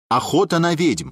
Охота на ведьм.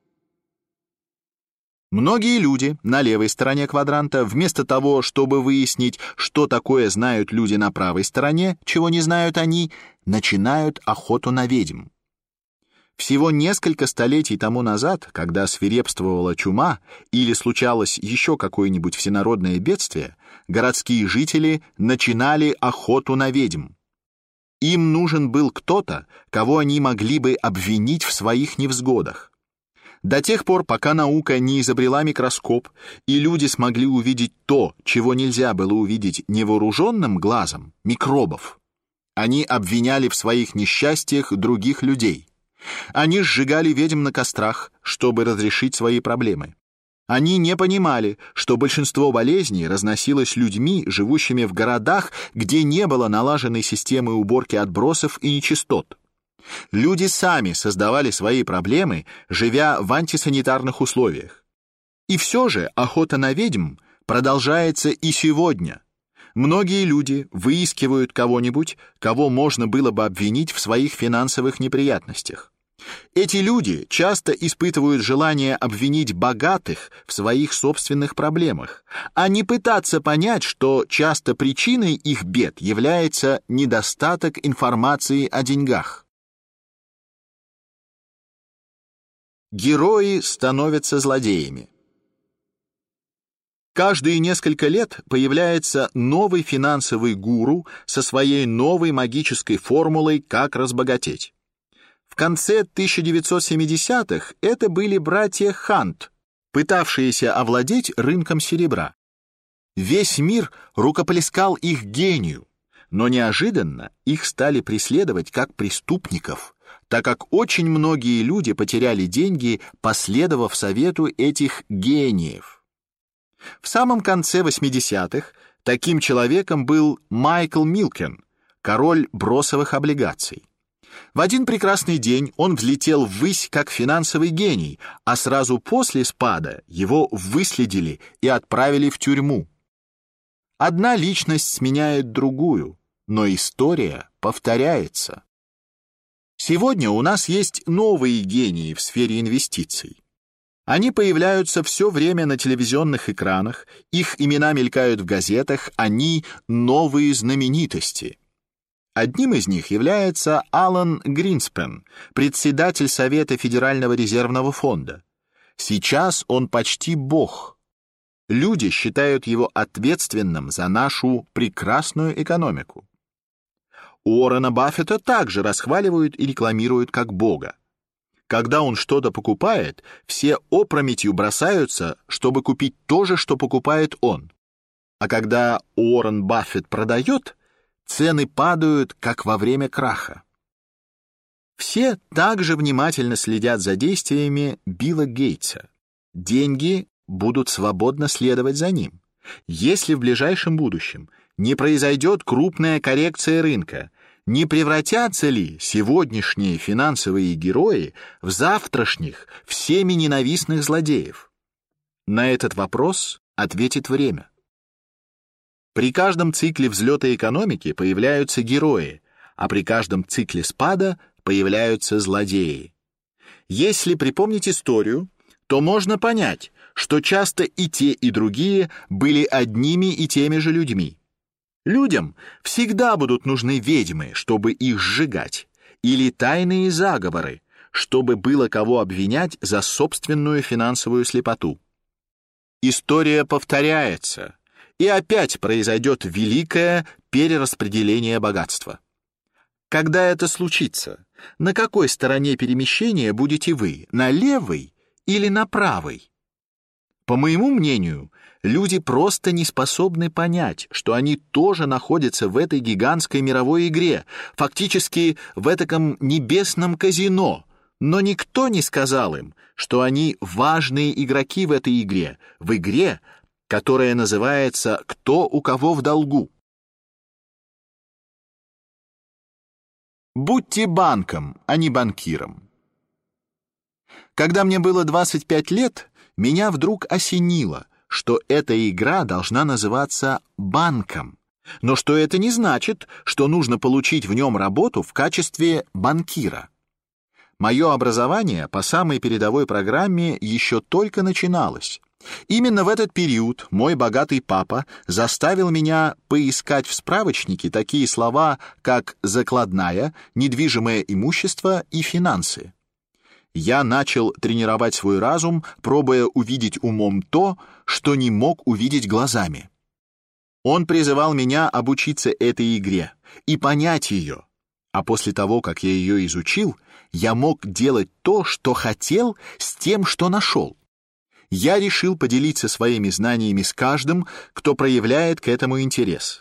Многие люди на левой стороне квадранта, вместо того, чтобы выяснить, что такое знают люди на правой стороне, чего не знают они, начинают охоту на ведьм. Всего несколько столетий тому назад, когда свирепствовала чума или случалось еще какое-нибудь всенародное бедствие, городские жители начинали охоту на ведьм. Им нужен был кто-то, кого они могли бы обвинить в своих невзгодах. До тех пор, пока наука не изобрела микроскоп, и люди смогли увидеть то, чего нельзя было увидеть невооруженным глазом, микробов, они обвиняли в своих несчастьях других людей. Они сжигали ведьм на кострах, чтобы разрешить свои проблемы. Они не понимали, что большинство болезней разносилось людьми, живущими в городах, где не было налаженной системы уборки отбросов и нечистот. Люди сами создавали свои проблемы, живя в антисанитарных условиях. И все же охота на ведьм продолжается и сегодня. Многие люди выискивают кого-нибудь, кого можно было бы обвинить в своих финансовых неприятностях. Эти люди часто испытывают желание обвинить богатых в своих собственных проблемах, а не пытаться понять, что часто причиной их бед является недостаток информации о деньгах. Герои становятся злодеями. Каждые несколько лет появляется новый финансовый гуру со своей новой магической формулой «Как разбогатеть». В конце 1970-х это были братья Хант, пытавшиеся овладеть рынком серебра. Весь мир рукоплескал их гению, но неожиданно их стали преследовать как преступников, так как очень многие люди потеряли деньги, последовав совету этих гениев. В самом конце 80-х таким человеком был Майкл Милкен, король бросовых облигаций. В один прекрасный день он взлетел ввысь как финансовый гений, а сразу после спада его выследили и отправили в тюрьму. Одна личность сменяет другую, но история повторяется. Сегодня у нас есть новые гении в сфере инвестиций. Они появляются все время на телевизионных экранах, их имена мелькают в газетах, они новые знаменитости. Одним из них является Алан Гринспен, председатель Совета Федерального резервного фонда. Сейчас он почти бог. Люди считают его ответственным за нашу прекрасную экономику. Уоррена Баффета также расхваливают и рекламируют как бога. Когда он что-то покупает, все опрометью бросаются, чтобы купить то же, что покупает он. А когда Уоррен Баффет продает, цены падают, как во время краха. Все также внимательно следят за действиями Билла Гейтса. Деньги будут свободно следовать за ним. Если в ближайшем будущем не произойдет крупная коррекция рынка, не превратятся ли сегодняшние финансовые герои в завтрашних, всеми ненавистных злодеев? На этот вопрос ответит время. При каждом цикле взлета экономики появляются герои, а при каждом цикле спада появляются злодеи. Если припомнить историю, то можно понять, что часто и те, и другие были одними и теми же людьми. Людям всегда будут нужны ведьмы, чтобы их сжигать, или тайные заговоры, чтобы было кого обвинять за собственную финансовую слепоту. История повторяется, и опять произойдет великое перераспределение богатства. Когда это случится, на какой стороне перемещения будете вы, на левой или на правой? По моему мнению, люди просто не способны понять, что они тоже находятся в этой гигантской мировой игре, фактически в этаком небесном казино, но никто не сказал им, что они важные игроки в этой игре, в игре, которая называется «Кто у кого в долгу». Будьте банком, а не банкиром. Когда мне было 25 лет, меня вдруг осенило, что эта игра должна называться банком, но что это не значит, что нужно получить в нем работу в качестве банкира. Мое образование по самой передовой программе еще только начиналось. Именно в этот период мой богатый папа заставил меня поискать в справочнике такие слова, как «закладная», «недвижимое имущество» и «финансы». Я начал тренировать свой разум, пробуя увидеть умом то, что не мог увидеть глазами. Он призывал меня обучиться этой игре и понять ее. А после того, как я ее изучил, я мог делать то, что хотел, с тем, что нашел. Я решил поделиться своими знаниями с каждым, кто проявляет к этому интерес.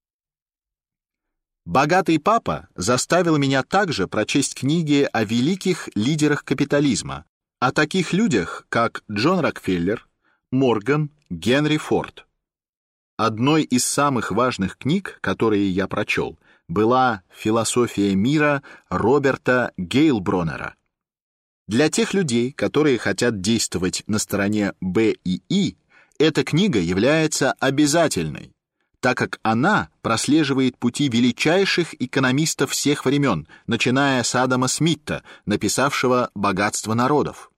Богатый папа заставил меня также прочесть книги о великих лидерах капитализма, о таких людях, как Джон Рокфеллер, Морган, Генри Форд. Одной из самых важных книг, которые я прочел, была «Философия мира» Роберта Гейлбронера. Для тех людей, которые хотят действовать на стороне Б и И, эта книга является обязательной, так как она прослеживает пути величайших экономистов всех времен, начиная с Адама Смита, написавшего «Богатство народов».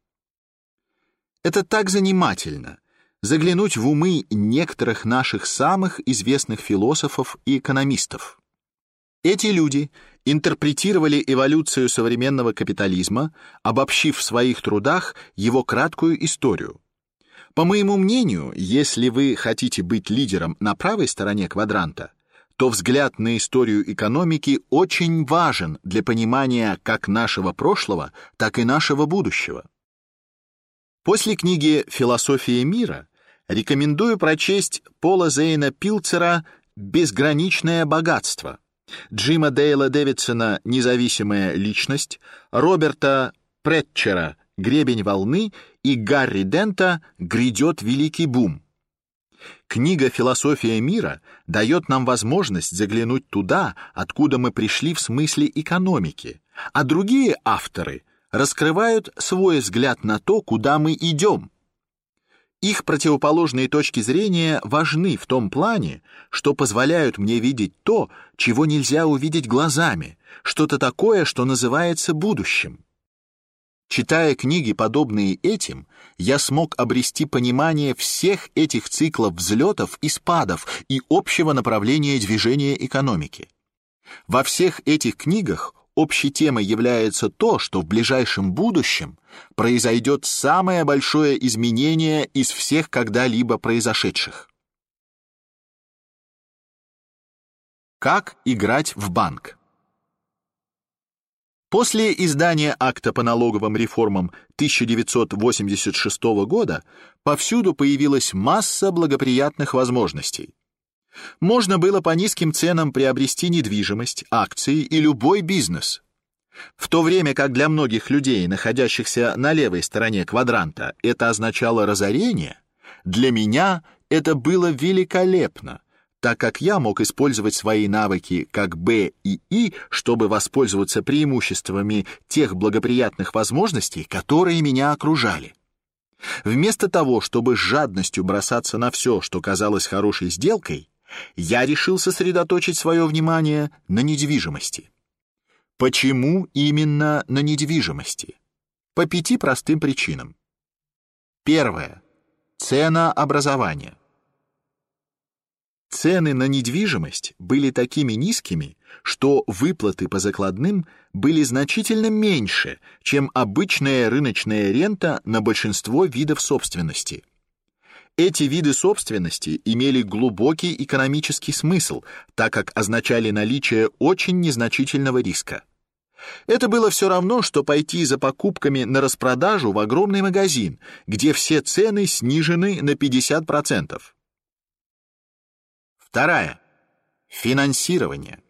Это так занимательно — заглянуть в умы некоторых наших самых известных философов и экономистов. Эти люди интерпретировали эволюцию современного капитализма, обобщив в своих трудах его краткую историю. По моему мнению, если вы хотите быть лидером на правой стороне квадранта, то взгляд на историю экономики очень важен для понимания как нашего прошлого, так и нашего будущего. После книги «Философия мира» рекомендую прочесть Пола Зейна Пилцера «Безграничное богатство», Джима Дейла Дэвидсона «Независимая личность», Роберта Претчера «Гребень волны» и Гарри Дента «Грядет великий бум». Книга «Философия мира» дает нам возможность заглянуть туда, откуда мы пришли в смысле экономики, а другие авторы раскрывают свой взгляд на то, куда мы идем. Их противоположные точки зрения важны в том плане, что позволяют мне видеть то, чего нельзя увидеть глазами, что-то такое, что называется будущим. Читая книги, подобные этим, я смог обрести понимание всех этих циклов взлетов и спадов и общего направления движения экономики. Во всех этих книгах общей темой является то, что в ближайшем будущем произойдет самое большое изменение из всех когда-либо произошедших. Как играть в банк? После издания акта по налоговым реформам 1986 года повсюду появилась масса благоприятных возможностей. Можно было по низким ценам приобрести недвижимость, акции и любой бизнес. В то время как для многих людей, находящихся на левой стороне квадранта, это означало разорение, для меня это было великолепно, так как я мог использовать свои навыки как Б и И, чтобы воспользоваться преимуществами тех благоприятных возможностей, которые меня окружали. Вместо того, чтобы с жадностью бросаться на все, что казалось хорошей сделкой, я решил сосредоточить свое внимание на недвижимости. Почему именно на недвижимости? По 5 простым причинам. Первое. Ценообразование. Цены на недвижимость были такими низкими, что выплаты по закладным были значительно меньше, чем обычная рыночная рента на большинство видов собственности. Эти виды собственности имели глубокий экономический смысл, так как означали наличие очень незначительного риска. Это было все равно, что пойти за покупками на распродажу в огромный магазин, где все цены снижены на 50%. Вторая. Финансирование.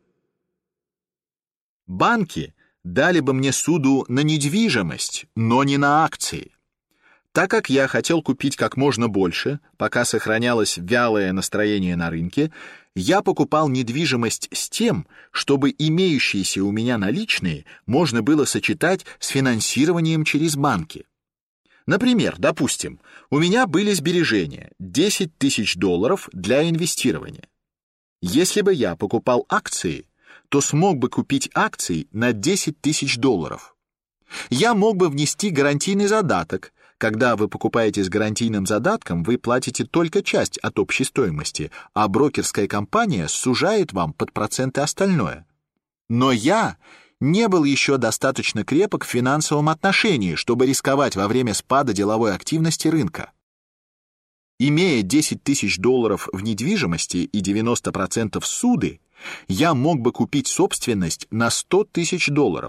Банки дали бы мне суду на недвижимость, но не на акции. Так как я хотел купить как можно больше, пока сохранялось вялое настроение на рынке, я покупал недвижимость с тем, чтобы имеющиеся у меня наличные можно было сочетать с финансированием через банки. Например, допустим, у меня были сбережения $10 000 для инвестирования. Если бы я покупал акции, то смог бы купить акции на $10 000. Я мог бы внести гарантийный задаток. Когда вы покупаете с гарантийным задатком, вы платите только часть от общей стоимости, а брокерская компания сужает вам под проценты остальное. Но я не был еще достаточно крепок в финансовом отношении, чтобы рисковать во время спада деловой активности рынка. Имея $10 тысяч в недвижимости и 90% суды, я мог бы купить собственность на $100 тысяч.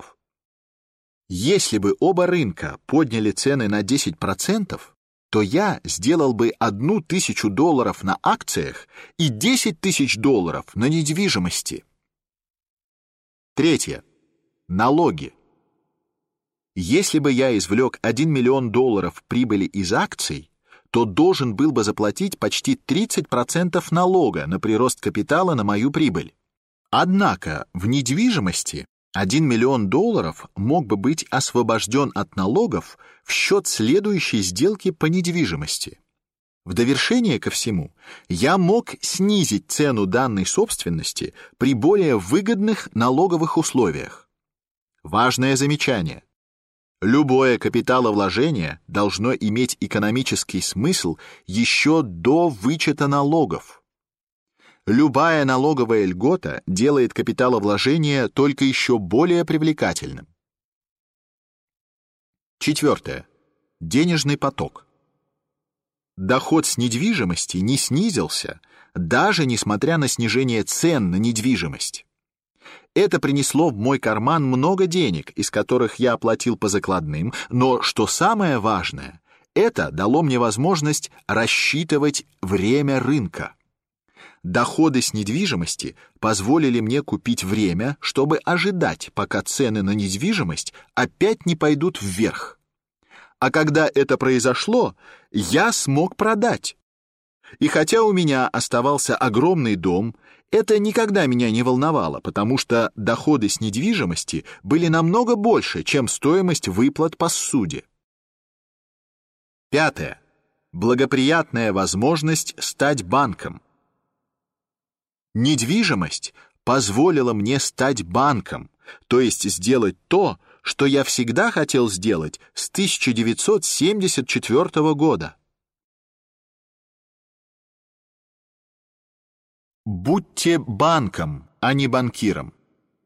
Если бы оба рынка подняли цены на 10%, то я сделал бы $1000 на акциях и $10 тысяч на недвижимости. Третье. Налоги. Если бы я извлек $1 миллион прибыли из акций, то должен был бы заплатить почти 30% налога на прирост капитала на мою прибыль. Однако в недвижимости $1 миллион мог бы быть освобожден от налогов в счет следующей сделки по недвижимости. В довершение ко всему, я мог снизить цену данной собственности при более выгодных налоговых условиях. Важное замечание. Любое капиталовложение должно иметь экономический смысл еще до вычета налогов. Любая налоговая льгота делает капиталовложение только еще более привлекательным. Четвертое. Денежный поток. Доход с недвижимости не снизился, даже несмотря на снижение цен на недвижимость. Это принесло в мой карман много денег, из которых я оплатил по закладным, но, что самое важное, это дало мне возможность рассчитывать время рынка. Доходы с недвижимости позволили мне купить время, чтобы ожидать, пока цены на недвижимость опять не пойдут вверх. А когда это произошло, я смог продать. И хотя у меня оставался огромный дом, это никогда меня не волновало, потому что доходы с недвижимости были намного больше, чем стоимость выплат по ссуде. Пятое. Благоприятная возможность стать банком. Недвижимость позволила мне стать банком, то есть сделать то, что я всегда хотел сделать с 1974 года. Будьте банком, а не банкиром.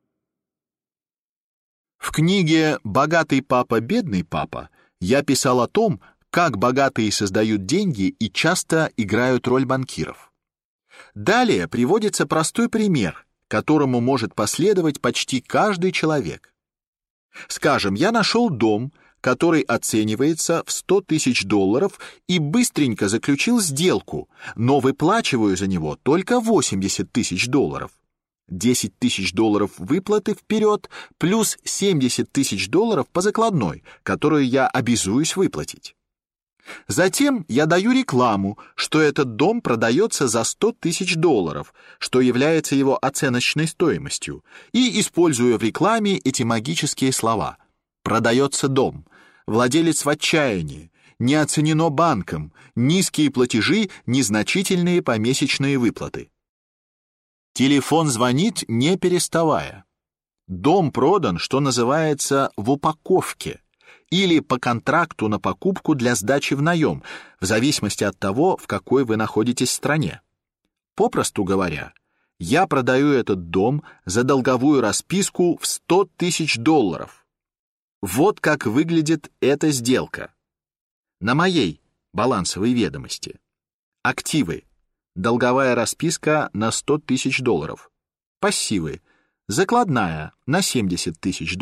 В книге «Богатый папа, бедный папа» я писал о том, как богатые создают деньги и часто играют роль банкиров. Далее приводится простой пример, которому может последовать почти каждый человек. Скажем, я нашел дом, который оценивается в $100 тысяч и быстренько заключил сделку, но выплачиваю за него только $80 тысяч. $10 тысяч выплаты вперед плюс $70 тысяч по закладной, которую я обязуюсь выплатить. Затем я даю рекламу, что этот дом продается за $100 тысяч, что является его оценочной стоимостью, и использую в рекламе эти магические слова. Продается дом, владелец в отчаянии, не оценено банком, низкие платежи, незначительные помесячные выплаты. Телефон звонит, не переставая. Дом продан, что называется, в упаковке, или по контракту на покупку для сдачи в наем, в зависимости от того, в какой вы находитесь стране. Попросту говоря, я продаю этот дом за долговую расписку в $100 тысяч. Вот как выглядит эта сделка. На моей балансовой ведомости. Активы. Долговая расписка на $100 тысяч. Пассивы. Закладная на $70 тысяч.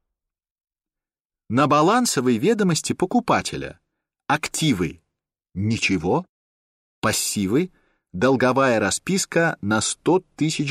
На балансовой ведомости покупателя. Активы. Ничего. Пассивы. Долговая расписка на $100 тысяч.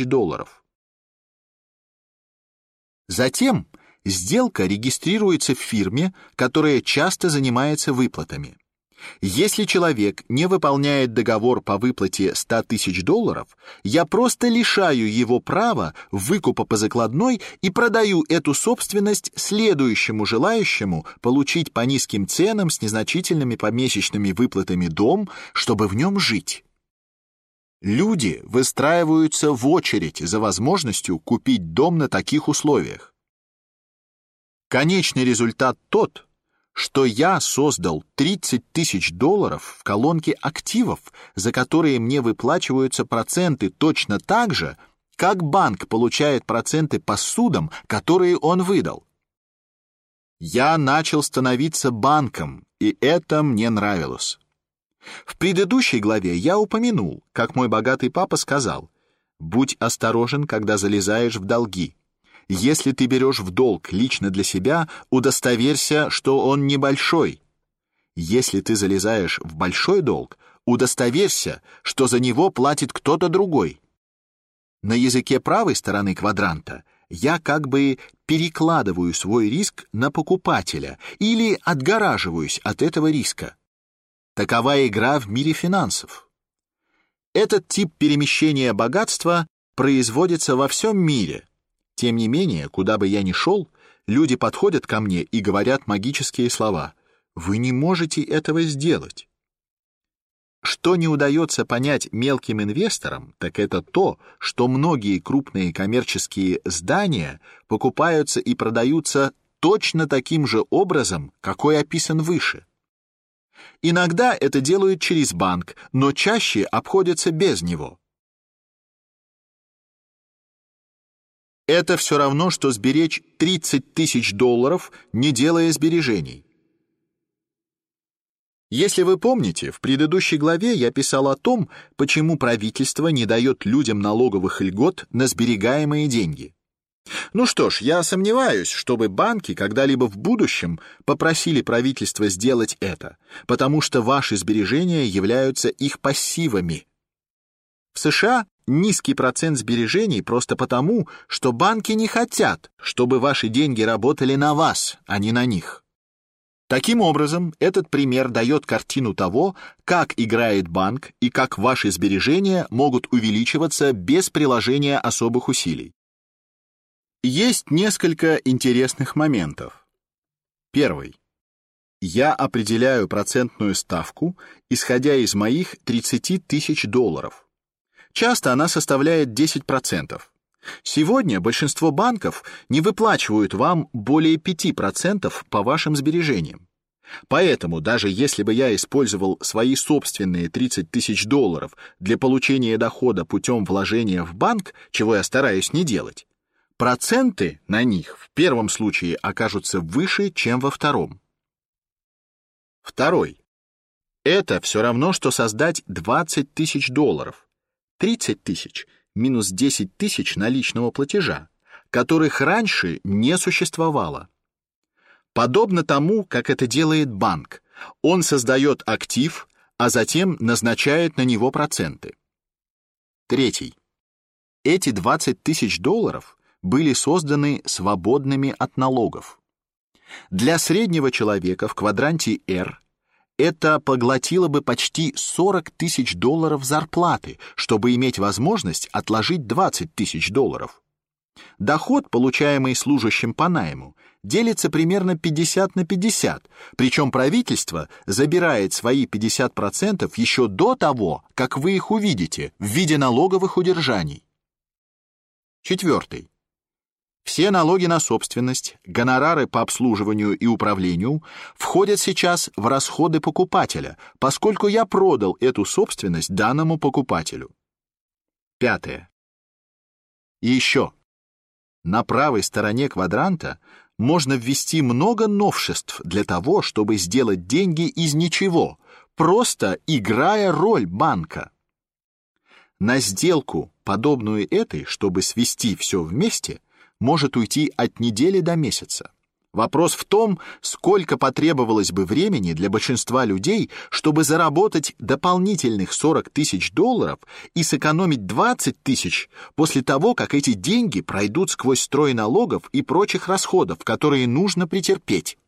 Затем сделка регистрируется в фирме, которая часто занимается выплатами. Если человек не выполняет договор по выплате $100 тысяч, я просто лишаю его права выкупа по закладной и продаю эту собственность следующему желающему получить по низким ценам с незначительными помесячными выплатами дом, чтобы в нем жить. Люди выстраиваются в очередь за возможностью купить дом на таких условиях. Конечный результат тот, что я создал $30 тысяч в колонке активов, за которые мне выплачиваются проценты точно так же, как банк получает проценты по судам, которые он выдал. Я начал становиться банком, и это мне нравилось. В предыдущей главе я упомянул, как мой богатый папа сказал: «Будь осторожен, когда залезаешь в долги. Если ты берешь в долг лично для себя, удостоверься, что он небольшой. Если ты залезаешь в большой долг, удостоверься, что за него платит кто-то другой». На языке правой стороны квадранта я как бы перекладываю свой риск на покупателя или отгораживаюсь от этого риска. Такова игра в мире финансов. Этот тип перемещения богатства производится во всем мире. Тем не менее, куда бы я ни шел, люди подходят ко мне и говорят магические слова: «Вы не можете этого сделать». Что не удается понять мелким инвесторам, так это то, что многие крупные коммерческие здания покупаются и продаются точно таким же образом, какой описан выше. Иногда это делают через банк, но чаще обходятся без него. Это все равно, что сберечь $30 тысяч, не делая сбережений. Если вы помните, в предыдущей главе я писал о том, почему правительство не дает людям налоговых льгот на сберегаемые деньги. Ну что ж, я сомневаюсь, чтобы банки когда-либо в будущем попросили правительство сделать это, потому что ваши сбережения являются их пассивами. В США низкий процент сбережений просто потому, что банки не хотят, чтобы ваши деньги работали на вас, а не на них. Таким образом, этот пример дает картину того, как играет банк и как ваши сбережения могут увеличиваться без приложения особых усилий. Есть несколько интересных моментов. Первый. Я определяю процентную ставку, исходя из моих $30 тысяч. Часто она составляет 10%. Сегодня большинство банков не выплачивают вам более 5% по вашим сбережениям. Поэтому даже если бы я использовал свои собственные $30 тысяч для получения дохода путем вложения в банк, чего я стараюсь не делать, проценты на них в первом случае окажутся выше, чем во втором. Второй. Это все равно, что создать $20 тысяч. 30 тысяч минус 10 тысяч наличного платежа, которых раньше не существовало. Подобно тому, как это делает банк. Он создает актив, а затем назначает на него проценты. Третий. Эти $20 тысяч были созданы свободными от налогов. Для среднего человека в квадранте R это поглотило бы почти $40 тысяч зарплаты, чтобы иметь возможность отложить $20 тысяч. Доход, получаемый служащим по найму, делится примерно 50 на 50, причем правительство забирает свои 50% еще до того, как вы их увидите в виде налоговых удержаний. Четвертый. Все налоги на собственность, гонорары по обслуживанию и управлению входят сейчас в расходы покупателя, поскольку я продал эту собственность данному покупателю. Пятое. И еще. На правой стороне квадранта можно ввести много новшеств для того, чтобы сделать деньги из ничего, просто играя роль банка. На сделку, подобную этой, чтобы свести все вместе, может уйти от недели до месяца. Вопрос в том, сколько потребовалось бы времени для большинства людей, чтобы заработать дополнительных $40 тысяч и сэкономить 20 тысяч после того, как эти деньги пройдут сквозь строй налогов и прочих расходов, которые нужно претерпеть.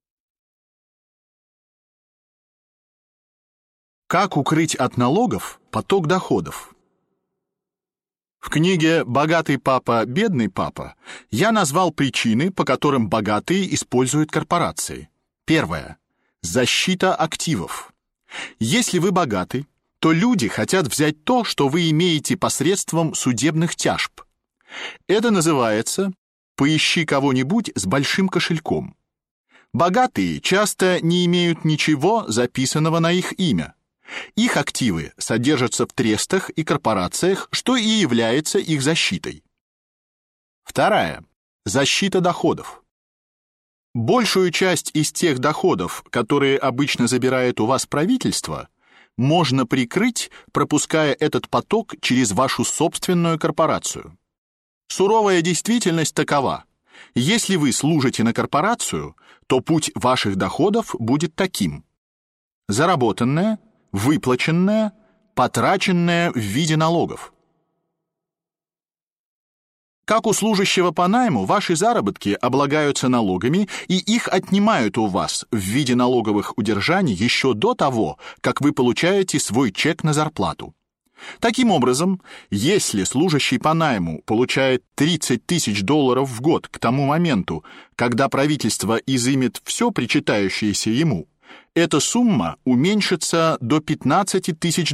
Как укрыть от налогов поток доходов? В книге «Богатый папа, бедный папа» я назвал причины, по которым богатые используют корпорации. Первое. Защита активов. Если вы богаты, то люди хотят взять то, что вы имеете посредством судебных тяжб. Это называется Поищи кого-нибудь с большим кошельком. Богатые часто не имеют ничего записанного на их имя. Их активы содержатся в трестах и корпорациях, что и является их защитой. Вторая. Защита доходов. Большую часть из тех доходов, которые обычно забирает у вас правительство, можно прикрыть, пропуская этот поток через вашу собственную корпорацию. Суровая действительность такова: если вы служите на корпорацию, то путь ваших доходов будет таким: заработанное, выплаченное, потраченное в виде налогов. Как у служащего по найму, ваши заработки облагаются налогами, и их отнимают у вас в виде налоговых удержаний еще до того, как вы получаете свой чек на зарплату. Таким образом, если служащий по найму получает $30 тысяч в год к тому моменту, когда правительство изымет все причитающееся ему, эта сумма уменьшится до $15 тысяч.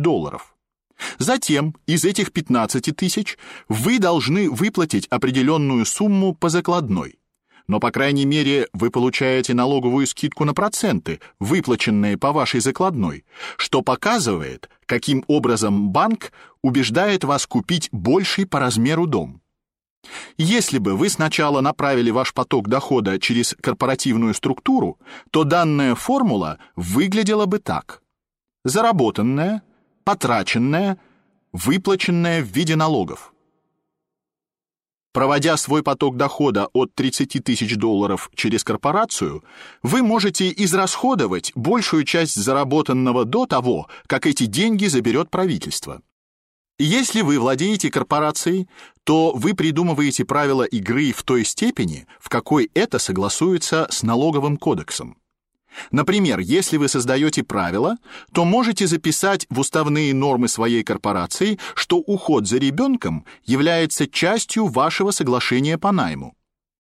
Затем из этих 15 тысяч вы должны выплатить определенную сумму по закладной. Но, по крайней мере, вы получаете налоговую скидку на проценты, выплаченные по вашей закладной, что показывает, каким образом банк убеждает вас купить больший по размеру дом. Если бы вы сначала направили ваш поток дохода через корпоративную структуру, то данная формула выглядела бы так: заработанное, потраченное, выплаченное в виде налогов. Проводя свой поток дохода от $30 тысяч через корпорацию, вы можете израсходовать большую часть заработанного до того, как эти деньги заберет правительство. Если вы владеете корпорацией, то вы придумываете правила игры в той степени, в какой это согласуется с налоговым кодексом. Например, если вы создаете правила, то можете записать в уставные нормы своей корпорации, что уход за ребенком является частью вашего соглашения по найму.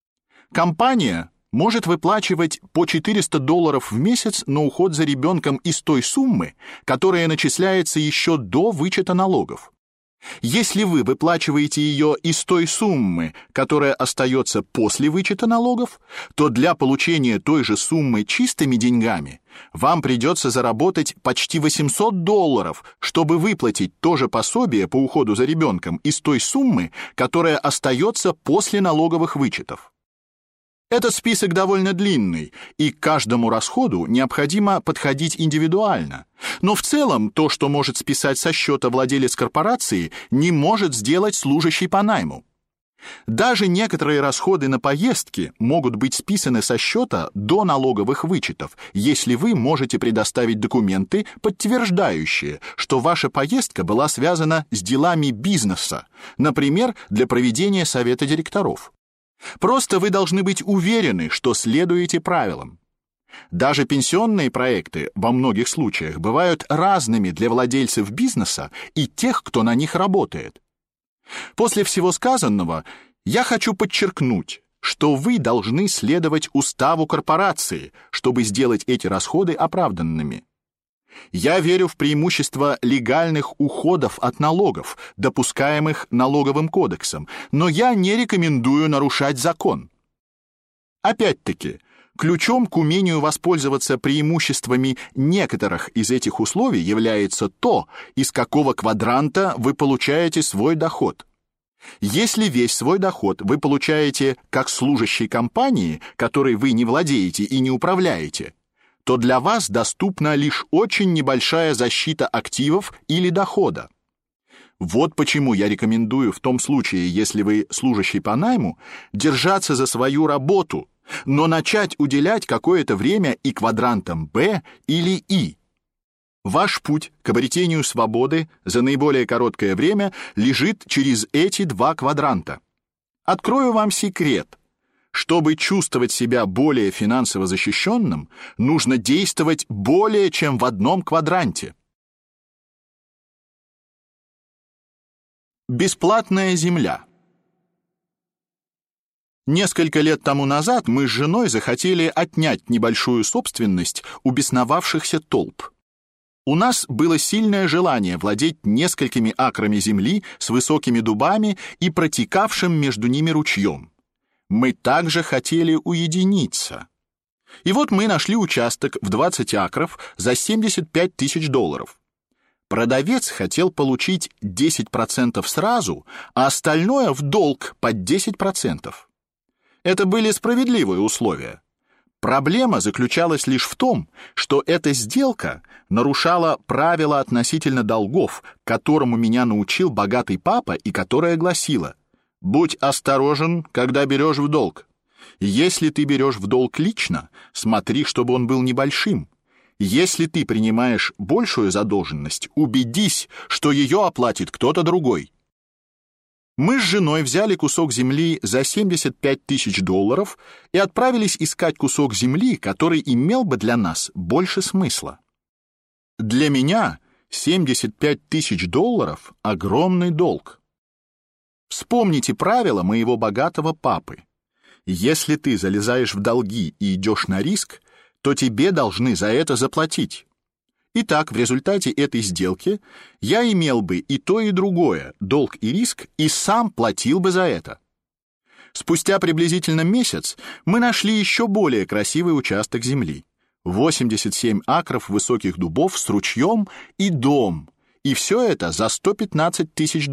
Компания может выплачивать по $400 в месяц на уход за ребенком из той суммы, которая начисляется еще до вычета налогов. Если вы выплачиваете ее из той суммы, которая остается после вычета налогов, то для получения той же суммы чистыми деньгами вам придется заработать почти $800, чтобы выплатить то же пособие по уходу за ребенком из той суммы, которая остается после налоговых вычетов. Этот список довольно длинный, и к каждому расходу необходимо подходить индивидуально. Но в целом то, что может списать со счета владелец корпорации, не может сделать служащий по найму. Даже некоторые расходы на поездки могут быть списаны со счета до налоговых вычетов, если вы можете предоставить документы, подтверждающие, что ваша поездка была связана с делами бизнеса, например, для проведения совета директоров. Просто вы должны быть уверены, что следуете правилам. Даже пенсионные проекты во многих случаях бывают разными для владельцев бизнеса и тех, кто на них работает. После всего сказанного, я хочу подчеркнуть, что вы должны следовать уставу корпорации, чтобы сделать эти расходы оправданными. Я верю в преимущество легальных уходов от налогов, допускаемых налоговым кодексом, но я не рекомендую нарушать закон. Опять-таки, ключом к умению воспользоваться преимуществами некоторых из этих условий является то, из какого квадранта вы получаете свой доход. Если весь свой доход вы получаете как служащий компании, которой вы не владеете и не управляете, то для вас доступна лишь очень небольшая защита активов или дохода. Вот почему я рекомендую в том случае, если вы служащий по найму, держаться за свою работу, но начать уделять какое-то время и квадрантам Б или И. Ваш путь к обретению свободы за наиболее короткое время лежит через эти два квадранта. Открою вам секрет. Чтобы чувствовать себя более финансово защищенным, нужно действовать более чем в одном квадранте. Бесплатная земля. Несколько лет тому назад мы с женой захотели отнять небольшую собственность у бесновавшихся толп. У нас было сильное желание владеть несколькими акрами земли с высокими дубами и протекавшим между ними ручьем. Мы также хотели уединиться. И вот мы нашли участок в 20 акров за $75 тысяч. Продавец хотел получить 10% сразу, а остальное в долг под 10%. Это были справедливые условия. Проблема заключалась лишь в том, что эта сделка нарушала правила относительно долгов, которому меня научил богатый папа и которое гласило: «Будь осторожен, когда берешь в долг. Если ты берешь в долг лично, смотри, чтобы он был небольшим. Если ты принимаешь большую задолженность, убедись, что ее оплатит кто-то другой». Мы с женой взяли кусок земли за $75 тысяч и отправились искать кусок земли, который имел бы для нас больше смысла. Для меня $75 тысяч — огромный долг. Вспомните правила моего богатого папы. Если ты залезаешь в долги и идешь на риск, то тебе должны за это заплатить. Итак, в результате этой сделки я имел бы и то, и другое, долг и риск, и сам платил бы за это. Спустя приблизительно месяц мы нашли еще более красивый участок земли. 87 акров высоких дубов с ручьем и дом, и все это за $115 тысяч.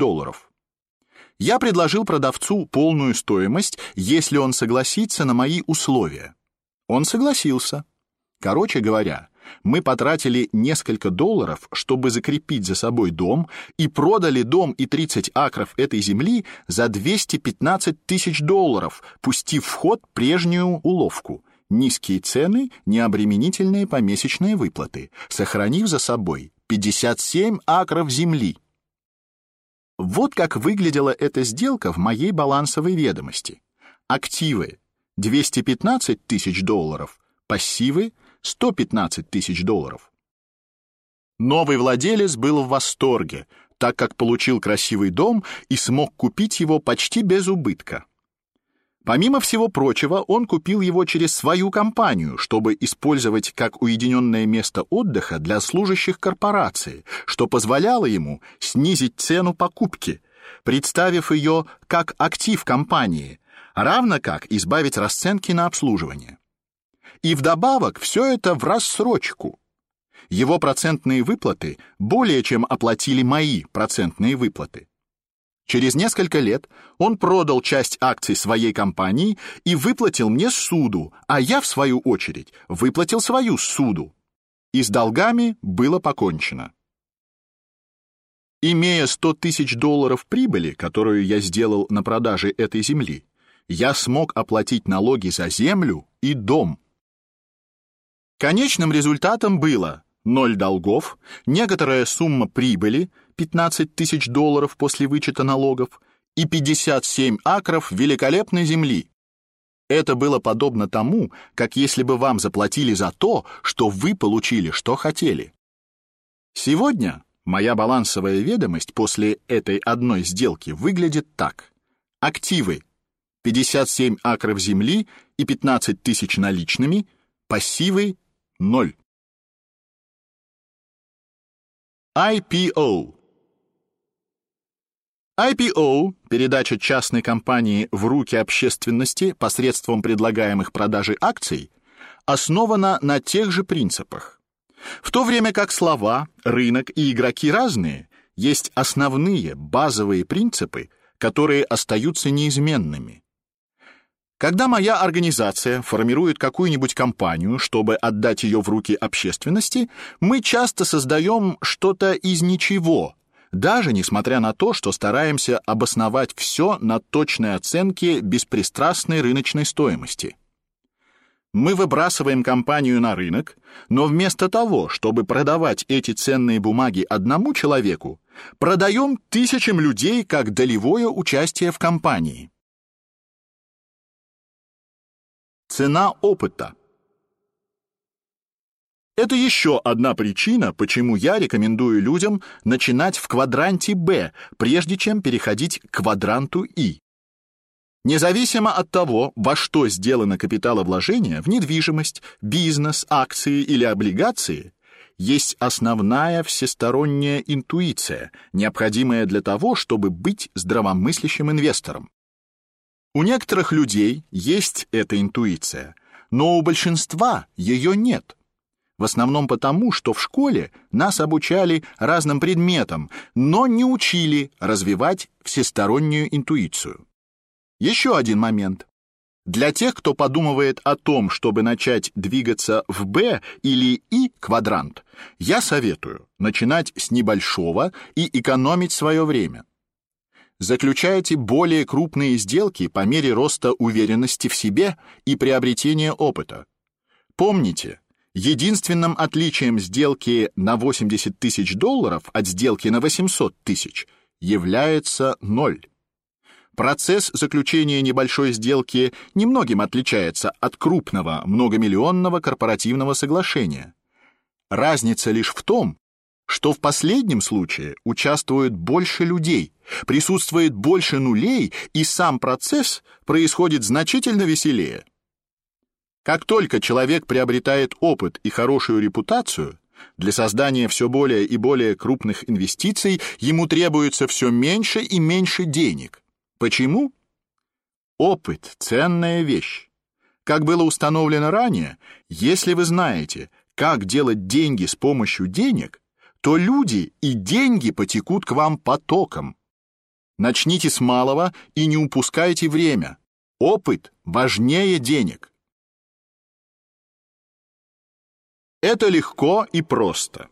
Я предложил продавцу полную стоимость, если он согласится на мои условия. Он согласился. Короче говоря, мы потратили несколько долларов, чтобы закрепить за собой дом, и продали дом и 30 акров этой земли за $215 тысяч, пустив в ход прежнюю уловку: низкие цены, необременительные помесячные выплаты, сохранив за собой 57 акров земли. Вот как выглядела эта сделка в моей балансовой ведомости. Активы — $215 тысяч, пассивы — $115 тысяч. Новый владелец был в восторге, так как получил красивый дом и смог купить его почти без убытка. Помимо всего прочего, он купил его через свою компанию, чтобы использовать как уединенное место отдыха для служащих корпорации, что позволяло ему снизить цену покупки, представив ее как актив компании, равно как избавить расценки на обслуживание. И вдобавок все это в рассрочку. Его процентные выплаты более чем оплатили мои процентные выплаты. Через несколько лет он продал часть акций своей компании и выплатил мне ссуду, а я, в свою очередь, выплатил свою ссуду. И с долгами было покончено. Имея $100 тысяч прибыли, которую я сделал на продаже этой земли, я смог оплатить налоги за землю и дом. Конечным результатом было 0 долгов, некоторая сумма прибыли, $15 тысяч после вычета налогов, и 57 акров великолепной земли. Это было подобно тому, как если бы вам заплатили за то, что вы получили, что хотели. Сегодня моя балансовая ведомость после этой одной сделки выглядит так. Активы — 57 акров земли и 15 тысяч наличными, пассивы — 0. IPO. IPO – передача частной компании в руки общественности посредством предлагаемых продажи акций, основана на тех же принципах. В то время как слова, рынок и игроки разные, есть основные базовые принципы, которые остаются неизменными. Когда моя организация формирует какую-нибудь компанию, чтобы отдать ее в руки общественности, мы часто создаем что-то из ничего, даже несмотря на то, что стараемся обосновать все на точной оценке беспристрастной рыночной стоимости. Мы выбрасываем компанию на рынок, но вместо того, чтобы продавать эти ценные бумаги одному человеку, продаем тысячам людей как долевое участие в компании. Цена опыта. Это еще одна причина, почему я рекомендую людям начинать в квадранте Б, прежде чем переходить к квадранту И. Независимо от того, во что сделано капиталовложение, в недвижимость, бизнес, акции или облигации, есть основная всесторонняя интуиция, необходимая для того, чтобы быть здравомыслящим инвестором. У некоторых людей есть эта интуиция, но у большинства ее нет. В основном потому, что в школе нас обучали разным предметам, но не учили развивать всестороннюю интуицию. Еще один момент. Для тех, кто подумывает о том, чтобы начать двигаться в Б или И квадрант, я советую начинать с небольшого и экономить свое время. Заключайте более крупные сделки по мере роста уверенности в себе и приобретения опыта. Помните, единственным отличием сделки на $80 тысяч от сделки на 800 тысяч является 0. Процесс заключения небольшой сделки немногим отличается от крупного многомиллионного корпоративного соглашения. Разница лишь в том, что в последнем случае участвует больше людей, присутствует больше нулей, и сам процесс происходит значительно веселее. Как только человек приобретает опыт и хорошую репутацию, для создания все более и более крупных инвестиций ему требуется все меньше и меньше денег. Почему? Опыт — ценная вещь. Как было установлено ранее, если вы знаете, как делать деньги с помощью денег, то люди и деньги потекут к вам потоком. Начните с малого и не упускайте время. Опыт важнее денег. Это легко и просто.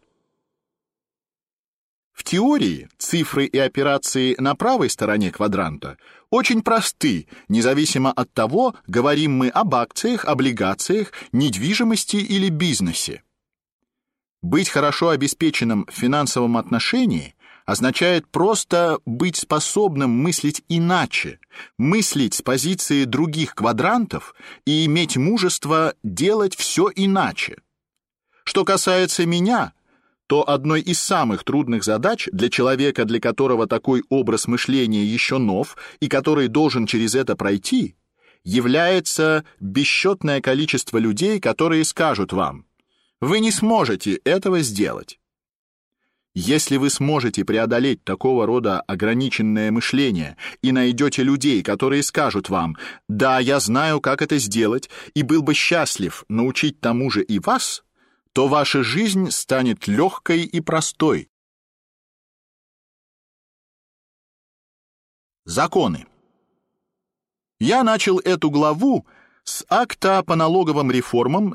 В теории цифры и операции на правой стороне квадранта очень просты, независимо от того, говорим мы об акциях, облигациях, недвижимости или бизнесе. Быть хорошо обеспеченным в финансовом отношении означает просто быть способным мыслить иначе, мыслить с позиции других квадрантов и иметь мужество делать все иначе. Что касается меня, то одной из самых трудных задач для человека, для которого такой образ мышления еще нов и который должен через это пройти, является бесчетное количество людей, которые скажут вам: «Вы не сможете этого сделать». Если вы сможете преодолеть такого рода ограниченное мышление и найдете людей, которые скажут вам: «Да, я знаю, как это сделать, и был бы счастлив научить тому же и вас», то ваша жизнь станет легкой и простой. Законы. Я начал эту главу с акта по налоговым реформам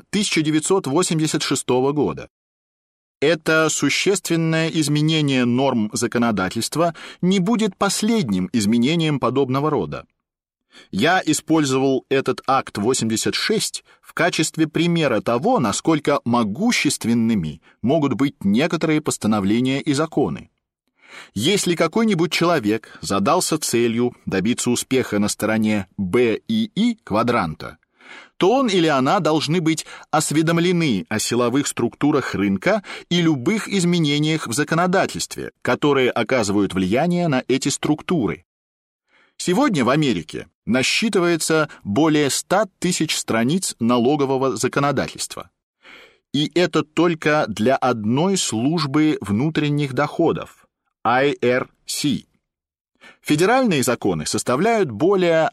1986 года. Это существенное изменение норм законодательства не будет последним изменением подобного рода. Я использовал этот акт 86 в качестве примера того, насколько могущественными могут быть некоторые постановления и законы. Если какой-нибудь человек задался целью добиться успеха на стороне Б и И квадранта, то он или она должны быть осведомлены о силовых структурах рынка и любых изменениях в законодательстве, которые оказывают влияние на эти структуры. Сегодня в Америке насчитывается более 100 тысяч страниц налогового законодательства. И это только для одной службы внутренних доходов – IRS. Федеральные законы составляют более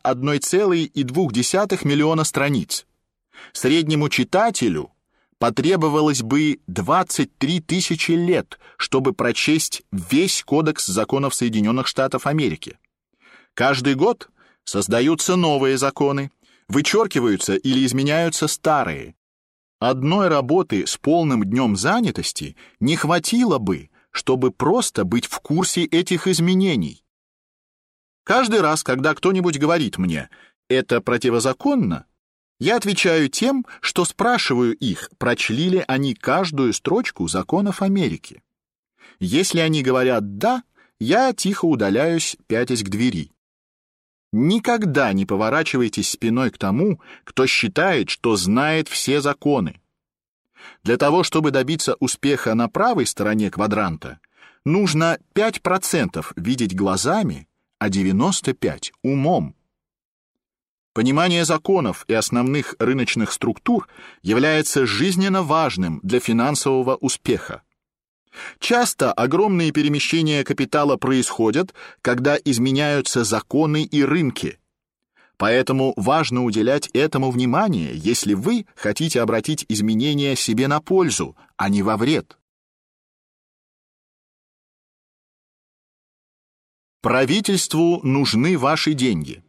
1,2 миллиона страниц. Среднему читателю потребовалось бы 23 тысячи лет, чтобы прочесть весь Кодекс законов Соединенных Штатов Америки. Каждый год создаются новые законы, вычеркиваются или изменяются старые. Одной работы с полным днем занятости не хватило бы, чтобы просто быть в курсе этих изменений. Каждый раз, когда кто-нибудь говорит мне «это противозаконно», я отвечаю тем, что спрашиваю их, прочли ли они каждую строчку законов Америки. Если они говорят «да», я тихо удаляюсь, пятясь к двери. Никогда не поворачивайтесь спиной к тому, кто считает, что знает все законы. Для того, чтобы добиться успеха на правой стороне квадранта, нужно 5% видеть глазами, а 95% умом. Понимание законов и основных рыночных структур является жизненно важным для финансового успеха. Часто огромные перемещения капитала происходят, когда изменяются законы и рынки. Поэтому важно уделять этому внимание, если вы хотите обратить изменения себе на пользу, а не во вред. Правительству нужны ваши деньги.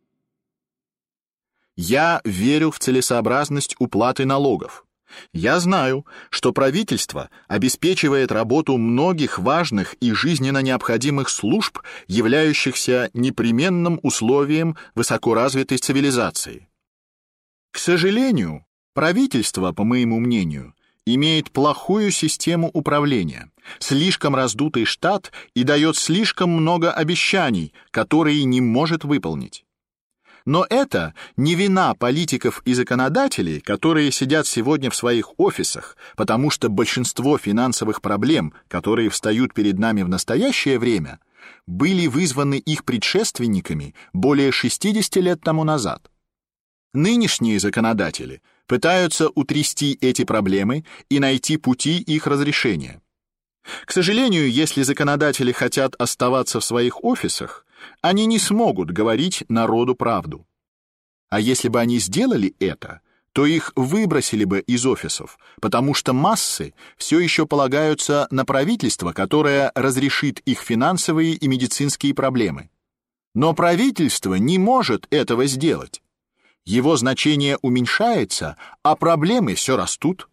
Я верю в целесообразность уплаты налогов. Я знаю, что правительство обеспечивает работу многих важных и жизненно необходимых служб, являющихся непременным условием высокоразвитой цивилизации. К сожалению, правительство, по моему мнению, имеет плохую систему управления, слишком раздутый штат и дает слишком много обещаний, которые не может выполнить. Но это не вина политиков и законодателей, которые сидят сегодня в своих офисах, потому что большинство финансовых проблем, которые встают перед нами в настоящее время, были вызваны их предшественниками более 60 лет тому назад. Нынешние законодатели пытаются утрясти эти проблемы и найти пути их разрешения. К сожалению, если законодатели хотят оставаться в своих офисах, они не смогут говорить народу правду. А если бы они сделали это, то их выбросили бы из офисов, потому что массы все еще полагаются на правительство, которое разрешит их финансовые и медицинские проблемы. Но правительство не может этого сделать. Его значение уменьшается, а проблемы все растут.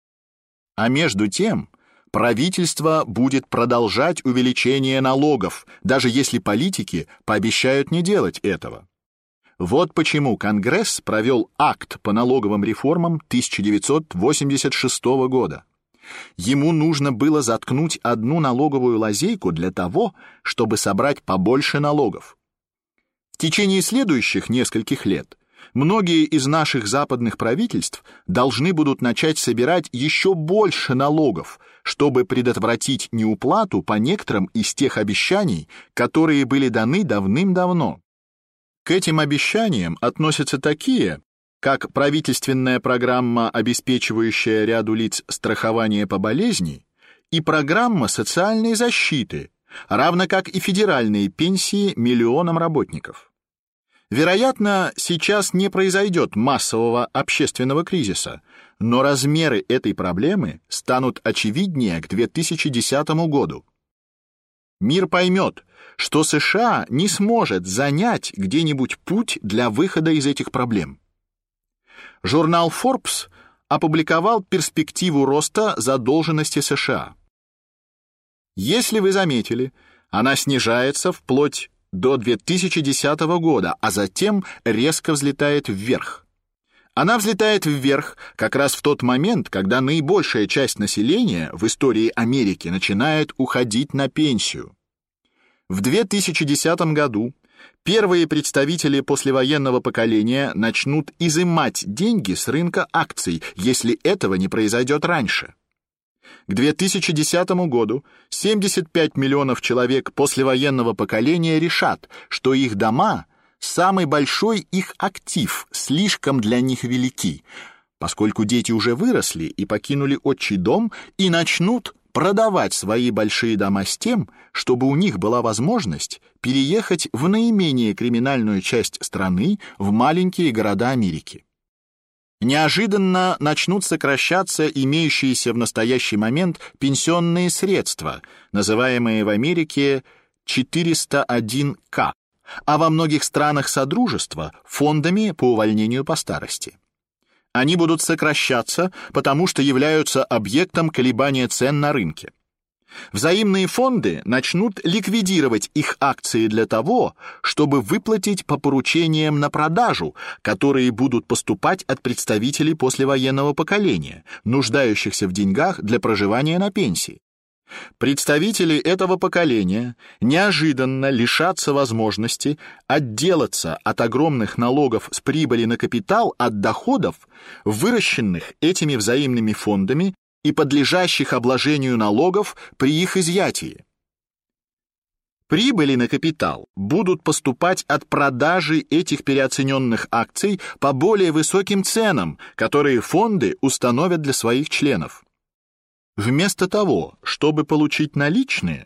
А между тем, правительство будет продолжать увеличение налогов, даже если политики пообещают не делать этого. Вот почему Конгресс провел акт по налоговым реформам 1986 года. Ему нужно было заткнуть одну налоговую лазейку для того, чтобы собрать побольше налогов. В течение следующих нескольких лет многие из наших западных правительств должны будут начать собирать еще больше налогов, чтобы предотвратить неуплату по некоторым из тех обещаний, которые были даны давным-давно. К этим обещаниям относятся такие, как правительственная программа, обеспечивающая ряду лиц страхование по болезни, и программа социальной защиты, равно как и федеральные пенсии миллионам работников. Вероятно, сейчас не произойдет массового общественного кризиса, но размеры этой проблемы станут очевиднее к 2010 году. Мир поймет, что США не сможет занять где-нибудь путь для выхода из этих проблем. Журнал Forbes опубликовал перспективу роста задолженности США. Если вы заметили, она снижается вплоть до 2010 года, а затем резко взлетает вверх. Она взлетает вверх как раз в тот момент, когда наибольшая часть населения в истории Америки начинает уходить на пенсию. В 2010 году первые представители послевоенного поколения начнут изымать деньги с рынка акций, если этого не произойдет раньше. К 2010 году 75 миллионов человек послевоенного поколения решат, что их дома – самый большой их актив, слишком для них велики, поскольку дети уже выросли и покинули отчий дом и начнут продавать свои большие дома с тем, чтобы у них была возможность переехать в наименее криминальную часть страны, в маленькие города Америки. Неожиданно начнут сокращаться имеющиеся в настоящий момент пенсионные средства, называемые в Америке 401К, а во многих странах Содружества фондами по увольнению по старости. Они будут сокращаться, потому что являются объектом колебания цен на рынке. Взаимные фонды начнут ликвидировать их акции для того, чтобы выплатить по поручениям на продажу, которые будут поступать от представителей послевоенного поколения, нуждающихся в деньгах для проживания на пенсии. Представители этого поколения неожиданно лишатся возможности отделаться от огромных налогов с прибыли на капитал от доходов, выращенных этими взаимными фондами и подлежащих обложению налогов при их изъятии. Прибыли на капитал будут поступать от продажи этих переоцененных акций по более высоким ценам, которые фонды установят для своих членов. Вместо того, чтобы получить наличные,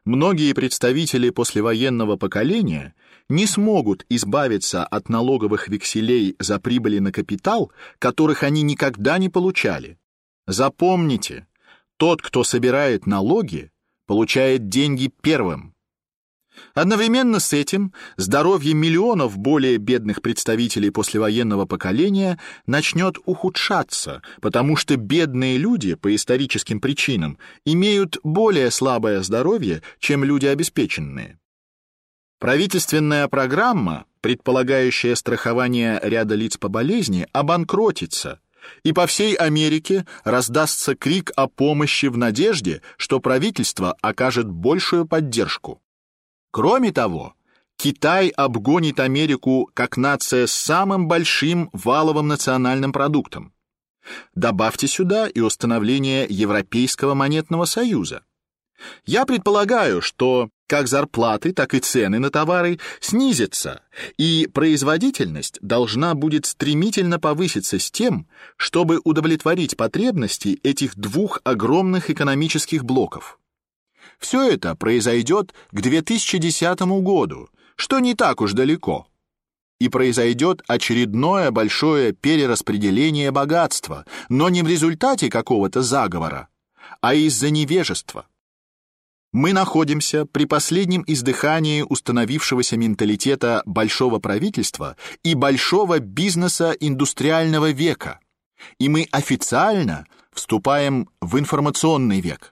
Многие представители послевоенного поколения не смогут избавиться от налоговых векселей за прибыли на капитал, которых они никогда не получали. Запомните, тот, кто собирает налоги, получает деньги первым. Одновременно с этим здоровье миллионов более бедных представителей послевоенного поколения начнет ухудшаться, потому что бедные люди по историческим причинам имеют более слабое здоровье, чем люди обеспеченные. Правительственная программа, предполагающая страхование ряда лиц по болезни, обанкротится, и по всей Америке раздастся крик о помощи в надежде, что правительство окажет большую поддержку. Кроме того, Китай обгонит Америку как нация с самым большим валовым национальным продуктом. Добавьте сюда и установление Европейского монетного союза. Я предполагаю, что как зарплаты, так и цены на товары снизятся, и производительность должна будет стремительно повыситься с тем, чтобы удовлетворить потребности этих двух огромных экономических блоков. Все это произойдет к 2010 году, что не так уж далеко. И произойдет очередное большое перераспределение богатства, но не в результате какого-то заговора, а из-за невежества. Мы находимся при последнем издыхании установившегося менталитета большого правительства и большого бизнеса индустриального века, и мы официально вступаем в информационный век.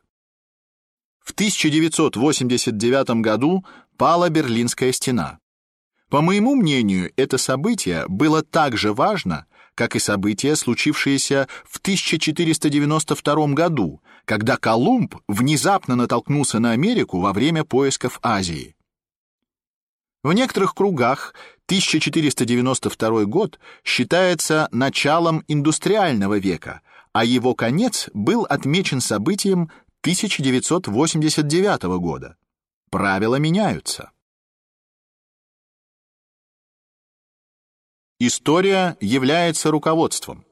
В 1989 году пала Берлинская стена. По моему мнению, это событие было так же важно, как и событие, случившееся в 1492 году, когда Колумб внезапно натолкнулся на Америку во время поисков Азии. В некоторых кругах 1492 год считается началом индустриального века, а его конец был отмечен событием 1989 года. Правила меняются. История является руководством.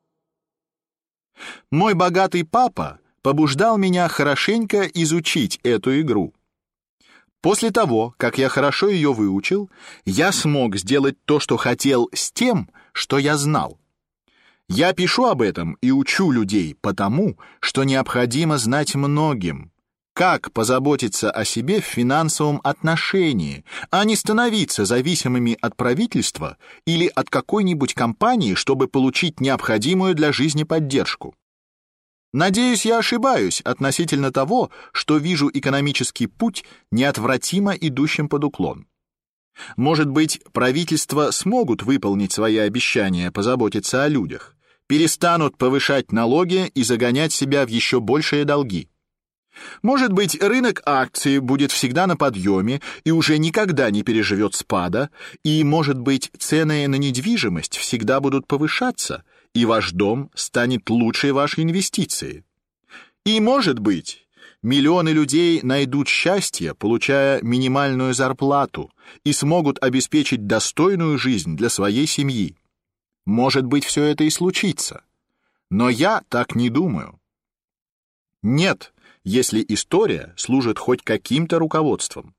Мой богатый папа побуждал меня хорошенько изучить эту игру. После того, как я хорошо ее выучил, я смог сделать то, что хотел, с тем, что я знал. Я пишу об этом и учу людей потому, что необходимо знать многим, как позаботиться о себе в финансовом отношении, а не становиться зависимыми от правительства или от какой-нибудь компании, чтобы получить необходимую для жизни поддержку. Надеюсь, я ошибаюсь относительно того, что вижу экономический путь неотвратимо идущим под уклон. Может быть, правительства смогут выполнить свои обещания позаботиться о людях, перестанут повышать налоги и загонять себя в еще большие долги. Может быть, рынок акций будет всегда на подъеме и уже никогда не переживет спада, и, может быть, цены на недвижимость всегда будут повышаться, и ваш дом станет лучшей вашей инвестицией. И, может быть, миллионы людей найдут счастье, получая минимальную зарплату, и смогут обеспечить достойную жизнь для своей семьи. Может быть, все это и случится. Но я так не думаю. Нет, если история служит хоть каким-то руководством.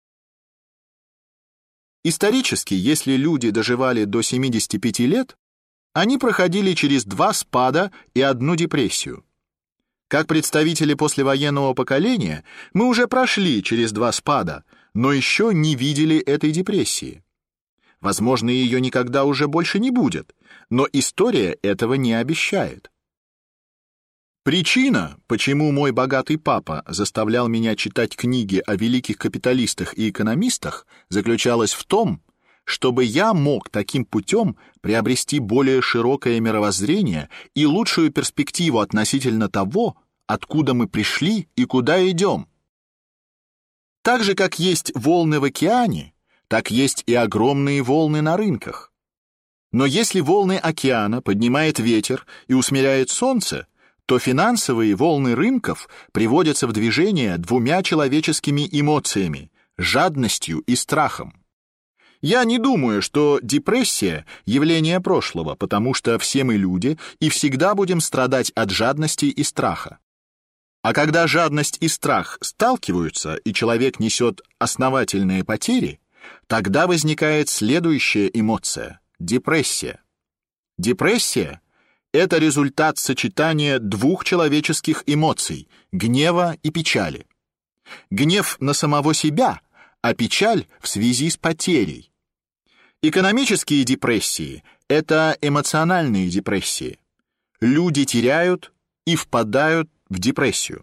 Исторически, если люди доживали до 75 лет, они проходили через 2 спада и 1 депрессию. Как представители послевоенного поколения, мы уже прошли через 2 спада, но еще не видели этой депрессии. Возможно, ее никогда уже больше не будет, но история этого не обещает. Причина, почему мой богатый папа заставлял меня читать книги о великих капиталистах и экономистах, заключалась в том, чтобы я мог таким путем приобрести более широкое мировоззрение и лучшую перспективу относительно того, откуда мы пришли и куда идем. Так же, как есть волны в океане, так есть и огромные волны на рынках. Но если волны океана поднимает ветер и усмиряет солнце, то финансовые волны рынков приводятся в движение 2 человеческими эмоциями – жадностью и страхом. Я не думаю, что депрессия – явление прошлого, потому что все мы люди и всегда будем страдать от жадности и страха. А когда жадность и страх сталкиваются, и человек несет основательные потери, тогда возникает следующая эмоция – депрессия. Депрессия – это результат сочетания двух человеческих эмоций – гнева и печали. Гнев на самого себя, а печаль в связи с потерей. Экономические депрессии – это эмоциональные депрессии. Люди теряют и впадают в депрессию.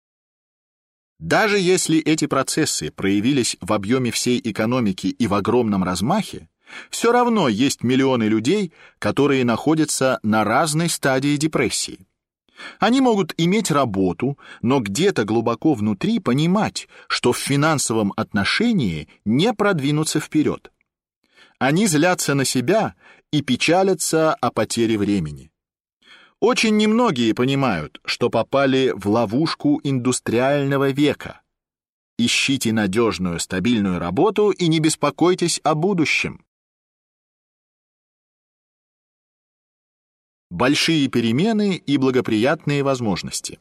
Даже если эти процессы проявились в объеме всей экономики и в огромном размахе, все равно есть миллионы людей, которые находятся на разной стадии депрессии. Они могут иметь работу, но где-то глубоко внутри понимать, что в финансовом отношении не продвинуться вперед. Они злятся на себя и печалятся о потере времени. Очень немногие понимают, что попали в ловушку индустриального века. Ищите надежную, стабильную работу и не беспокойтесь о будущем. Большие перемены и благоприятные возможности.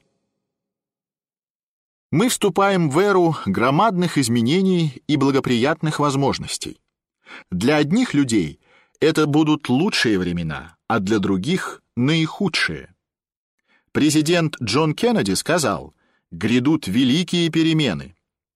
Мы вступаем в эру громадных изменений и благоприятных возможностей. Для одних людей это будут лучшие времена, а для других — наихудшие. Президент Джон Кеннеди сказал: «Грядут великие перемены».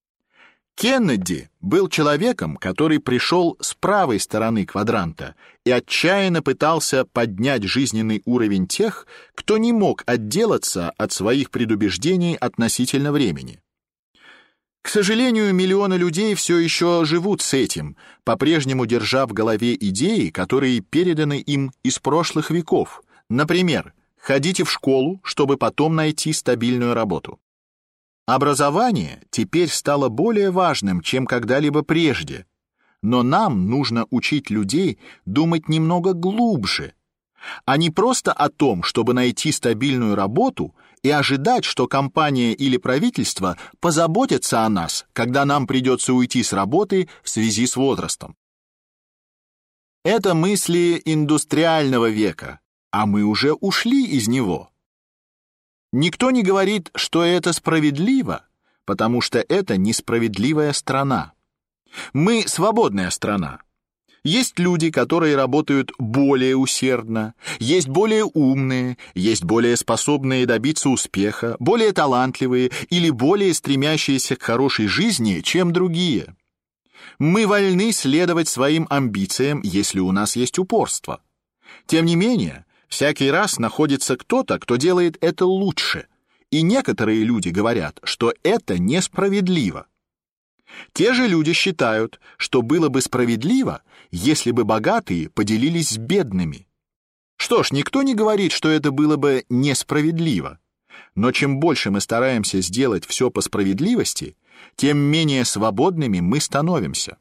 Кеннеди был человеком, который пришел с правой стороны квадранта и отчаянно пытался поднять жизненный уровень тех, кто не мог отделаться от своих предубеждений относительно времени. К сожалению, миллионы людей все еще живут с этим, по-прежнему держа в голове идеи, которые переданы им из прошлых веков. Например, ходите в школу, чтобы потом найти стабильную работу. Образование теперь стало более важным, чем когда-либо прежде, но нам нужно учить людей думать немного глубже, а не просто о том, чтобы найти стабильную работу и ожидать, что компания или правительство позаботятся о нас, когда нам придется уйти с работы в связи с возрастом. Это мысли индустриального века, а мы уже ушли из него. Никто не говорит, что это справедливо, потому что это несправедливая страна. Мы свободная страна. Есть люди, которые работают более усердно, есть более умные, есть более способные добиться успеха, более талантливые или более стремящиеся к хорошей жизни, чем другие. Мы вольны следовать своим амбициям, если у нас есть упорство. Тем не менее, всякий раз находится кто-то, кто делает это лучше, и некоторые люди говорят, что это несправедливо. Те же люди считают, что было бы справедливо, если бы богатые поделились с бедными. Что ж, никто не говорит, что это было бы несправедливо. Но чем больше мы стараемся сделать все по справедливости, тем менее свободными мы становимся.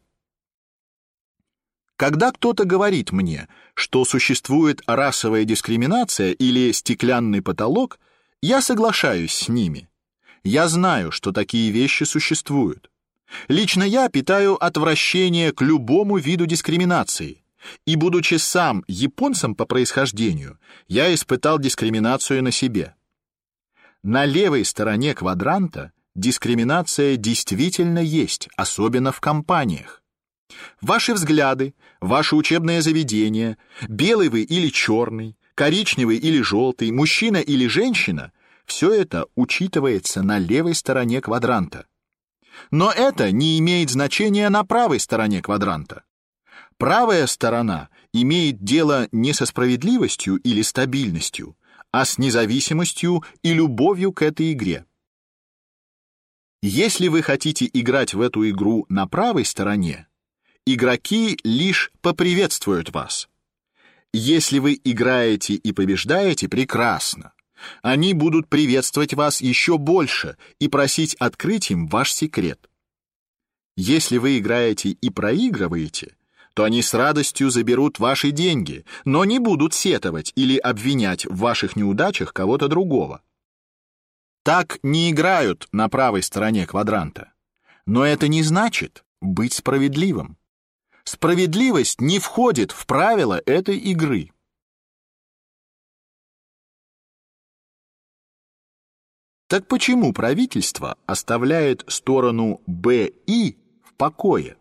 Когда кто-то говорит мне, что существует расовая дискриминация или стеклянный потолок, я соглашаюсь с ними. Я знаю, что такие вещи существуют. Лично я питаю отвращение к любому виду дискриминации, и, будучи сам японцем по происхождению, я испытал дискриминацию на себе. На левой стороне квадранта дискриминация действительно есть, особенно в компаниях. Ваши взгляды, ваше учебное заведение, белый вы или черный, коричневый или желтый, мужчина или женщина — все это учитывается на левой стороне квадранта. Но это не имеет значения на правой стороне квадранта. Правая сторона имеет дело не со справедливостью или стабильностью, а с независимостью и любовью к этой игре. Если вы хотите играть в эту игру на правой стороне, игроки лишь поприветствуют вас. Если вы играете и побеждаете, прекрасно. Они будут приветствовать вас еще больше и просить открыть им ваш секрет. Если вы играете и проигрываете, то они с радостью заберут ваши деньги, но не будут сетовать или обвинять в ваших неудачах кого-то другого. Так не играют на правой стороне квадранта. Но это не значит быть справедливым. Справедливость не входит в правила этой игры. Так почему правительство оставляет сторону БИ в покое?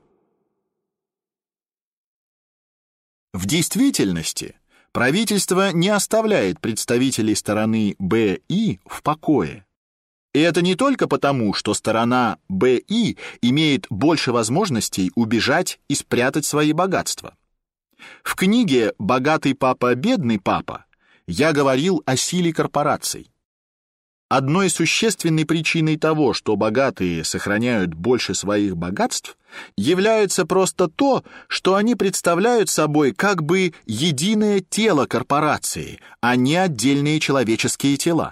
В действительности правительство не оставляет представителей стороны БИ в покое. И это не только потому, что сторона БИ имеет больше возможностей убежать и спрятать свои богатства. В книге «Богатый папа, бедный папа» я говорил о силе корпораций. Одной существенной причиной того, что богатые сохраняют больше своих богатств, является просто то, что они представляют собой как бы единое тело корпорации, а не отдельные человеческие тела.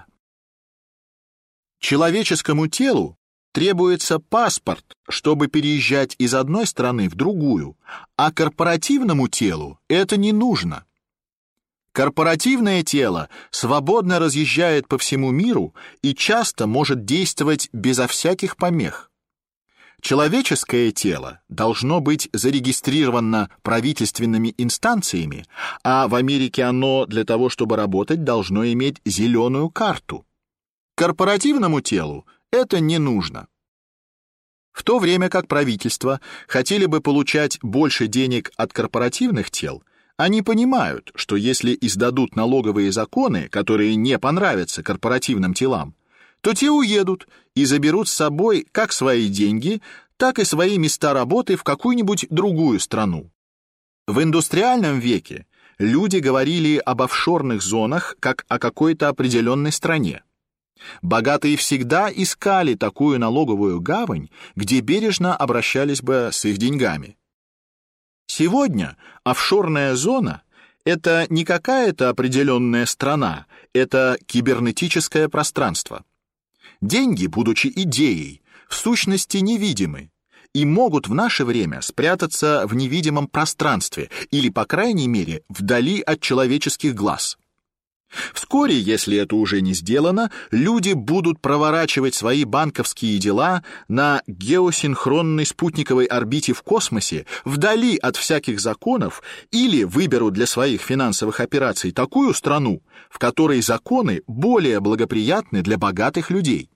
Человеческому телу требуется паспорт, чтобы переезжать из одной страны в другую, а корпоративному телу это не нужно. Корпоративное тело свободно разъезжает по всему миру и часто может действовать безо всяких помех. Человеческое тело должно быть зарегистрировано правительственными инстанциями, а в Америке оно для того, чтобы работать, должно иметь зеленую карту. Корпоративному телу это не нужно. В то время как правительства хотели бы получать больше денег от корпоративных тел, они понимают, что если издадут налоговые законы, которые не понравятся корпоративным телам, то те уедут и заберут с собой как свои деньги, так и свои места работы в какую-нибудь другую страну. В индустриальном веке люди говорили об офшорных зонах как о какой-то определенной стране. Богатые всегда искали такую налоговую гавань, где бережно обращались бы с их деньгами. Сегодня офшорная зона — это не какая-то определенная страна, это кибернетическое пространство. Деньги, будучи идеей, в сущности невидимы и могут в наше время спрятаться в невидимом пространстве или, по крайней мере, вдали от человеческих глаз. Вскоре, если это уже не сделано, люди будут проворачивать свои банковские дела на геосинхронной спутниковой орбите в космосе, вдали от всяких законов, или выберут для своих финансовых операций такую страну, в которой законы более благоприятны для богатых людей.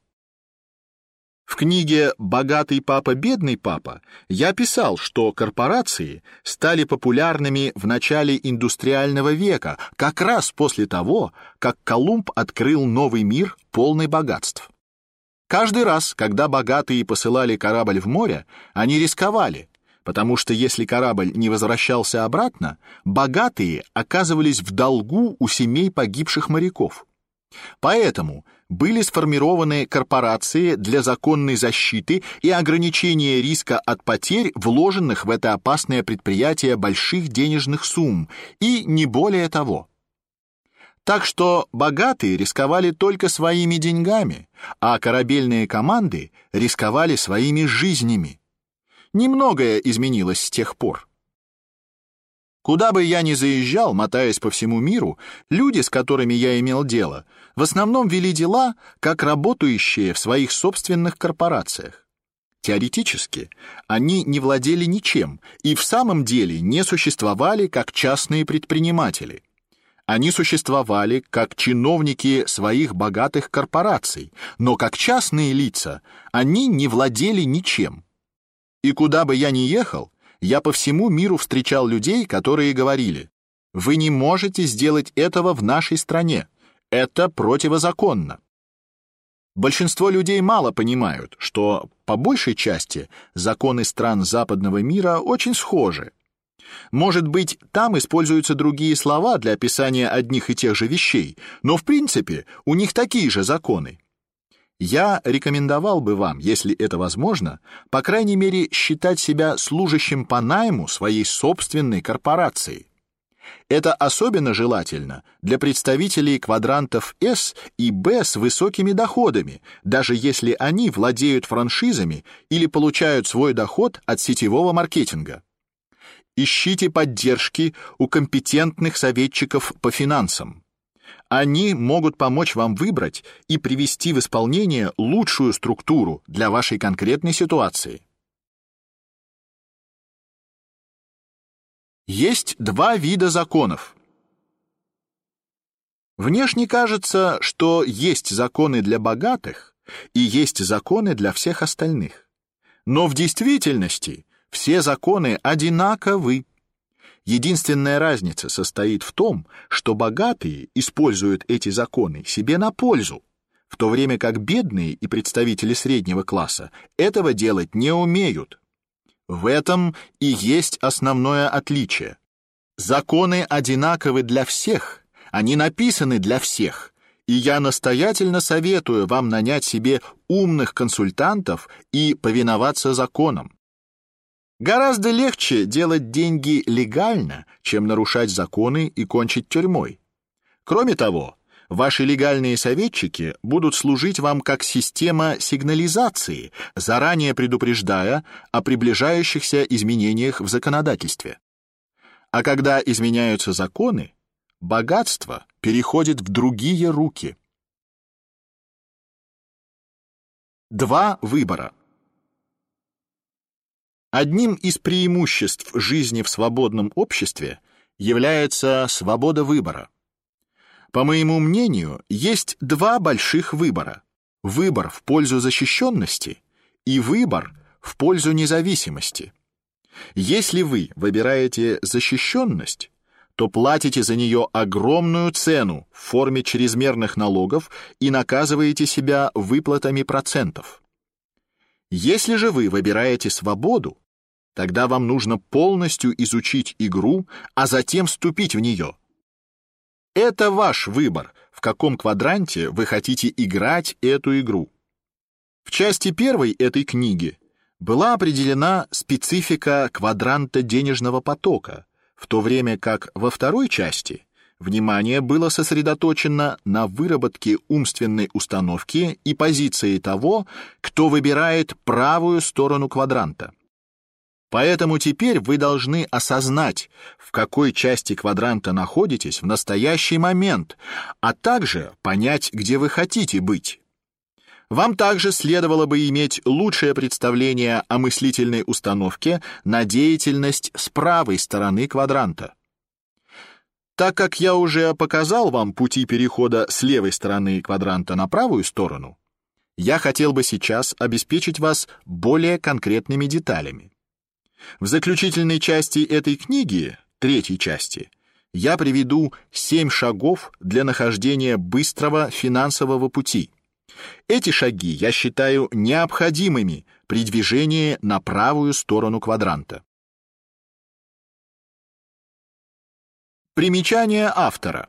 В книге «Богатый папа, бедный папа» я писал, что корпорации стали популярными в начале индустриального века, как раз после того, как Колумб открыл новый мир, полный богатств. Каждый раз, когда богатые посылали корабль в море, они рисковали, потому что если корабль не возвращался обратно, богатые оказывались в долгу у семей погибших моряков. Поэтому были сформированы корпорации для законной защиты и ограничения риска от потерь, вложенных в это опасное предприятие больших денежных сумм, и не более того. Так что богатые рисковали только своими деньгами, а корабельные команды рисковали своими жизнями. Немногое изменилось с тех пор. Куда бы я ни заезжал, мотаясь по всему миру, люди, с которыми я имел дело, в основном вели дела, как работающие в своих собственных корпорациях. Теоретически, они не владели ничем и в самом деле не существовали как частные предприниматели. Они существовали как чиновники своих богатых корпораций, но как частные лица они не владели ничем. И куда бы я ни ехал, я по всему миру встречал людей, которые говорили: «Вы не можете сделать этого в нашей стране. Это противозаконно». Большинство людей мало понимают, что по большей части законы стран западного мира очень схожи. Может быть, там используются другие слова для описания одних и тех же вещей, но в принципе у них такие же законы. Я рекомендовал бы вам, если это возможно, по крайней мере, считать себя служащим по найму своей собственной корпорации. Это особенно желательно для представителей квадрантов S и B с высокими доходами, даже если они владеют франшизами или получают свой доход от сетевого маркетинга. Ищите поддержки у компетентных советчиков по финансам. Они могут помочь вам выбрать и привести в исполнение лучшую структуру для вашей конкретной ситуации. Есть два вида законов. Внешне кажется, что есть законы для богатых, и есть законы для всех остальных. Но в действительности все законы одинаковы. Единственная разница состоит в том, что богатые используют эти законы себе на пользу, в то время как бедные и представители среднего класса этого делать не умеют. В этом и есть основное отличие. Законы одинаковы для всех, они написаны для всех, и я настоятельно советую вам нанять себе умных консультантов и повиноваться законам. Гораздо легче делать деньги легально, чем нарушать законы и кончить тюрьмой. Кроме того, ваши легальные советчики будут служить вам как система сигнализации, заранее предупреждая о приближающихся изменениях в законодательстве. А когда изменяются законы, богатство переходит в другие руки. 2 выбора. Одним из преимуществ жизни в свободном обществе является свобода выбора. По моему мнению, есть 2 больших выбора: выбор в пользу защищенности и выбор в пользу независимости. Если вы выбираете защищенность, то платите за нее огромную цену в форме чрезмерных налогов и наказываете себя выплатами процентов. Если же вы выбираете свободу, тогда вам нужно полностью изучить игру, а затем вступить в нее. Это ваш выбор, в каком квадранте вы хотите играть эту игру. В части 1 этой книги была определена специфика квадранта денежного потока, в то время как во 2 части внимание было сосредоточено на выработке умственной установки и позиции того, кто выбирает правую сторону квадранта. Поэтому теперь вы должны осознать, в какой части квадранта находитесь в настоящий момент, а также понять, где вы хотите быть. Вам также следовало бы иметь лучшее представление о мыслительной установке на деятельность с правой стороны квадранта. Так как я уже показал вам пути перехода с левой стороны квадранта на правую сторону, я хотел бы сейчас обеспечить вас более конкретными деталями. В заключительной части этой книги, 3 части, я приведу 7 шагов для нахождения быстрого финансового пути. Эти шаги я считаю необходимыми при движении на правую сторону квадранта. Примечание автора.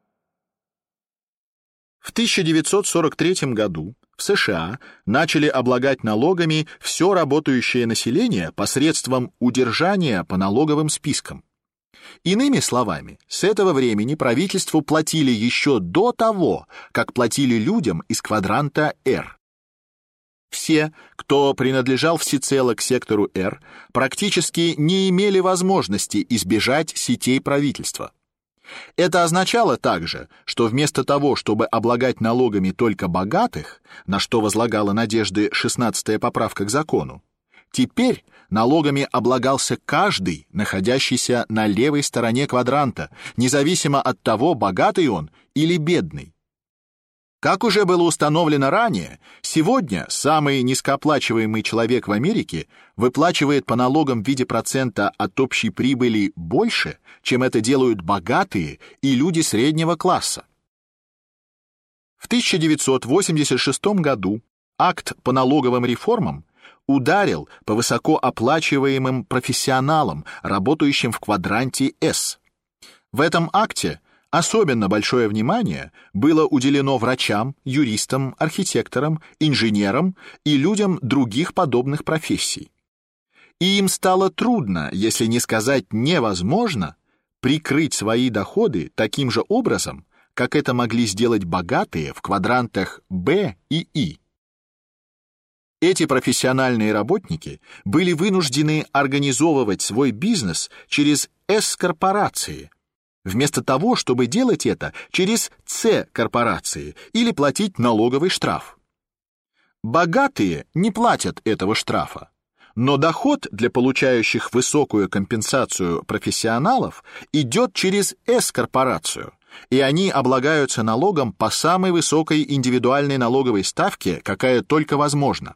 В 1943 году в США начали облагать налогами все работающее население посредством удержания по налоговым спискам. Иными словами, с этого времени правительству платили еще до того, как платили людям из квадранта R. Все, кто принадлежал всецело к сектору R, практически не имели возможности избежать сетей правительства. Это означало также, что вместо того, чтобы облагать налогами только богатых, на что возлагала надежды 16-я поправка к закону, теперь налогами облагался каждый, находящийся на левой стороне квадранта, независимо от того, богатый он или бедный. Как уже было установлено ранее, сегодня самый низкооплачиваемый человек в Америке выплачивает по налогам в виде процента от общей прибыли больше, чем это делают богатые и люди среднего класса. В 1986 году акт по налоговым реформам ударил по высокооплачиваемым профессионалам, работающим в квадранте S. В этом акте особенно большое внимание было уделено врачам, юристам, архитекторам, инженерам и людям других подобных профессий. И им стало трудно, если не сказать невозможно, прикрыть свои доходы таким же образом, как это могли сделать богатые в квадрантах B и I. Эти профессиональные работники были вынуждены организовывать свой бизнес через S-корпорации, вместо того, чтобы делать это через C-корпорации или платить налоговый штраф. Богатые не платят этого штрафа, но доход для получающих высокую компенсацию профессионалов идет через S-корпорацию, и они облагаются налогом по самой высокой индивидуальной налоговой ставке, какая только возможна.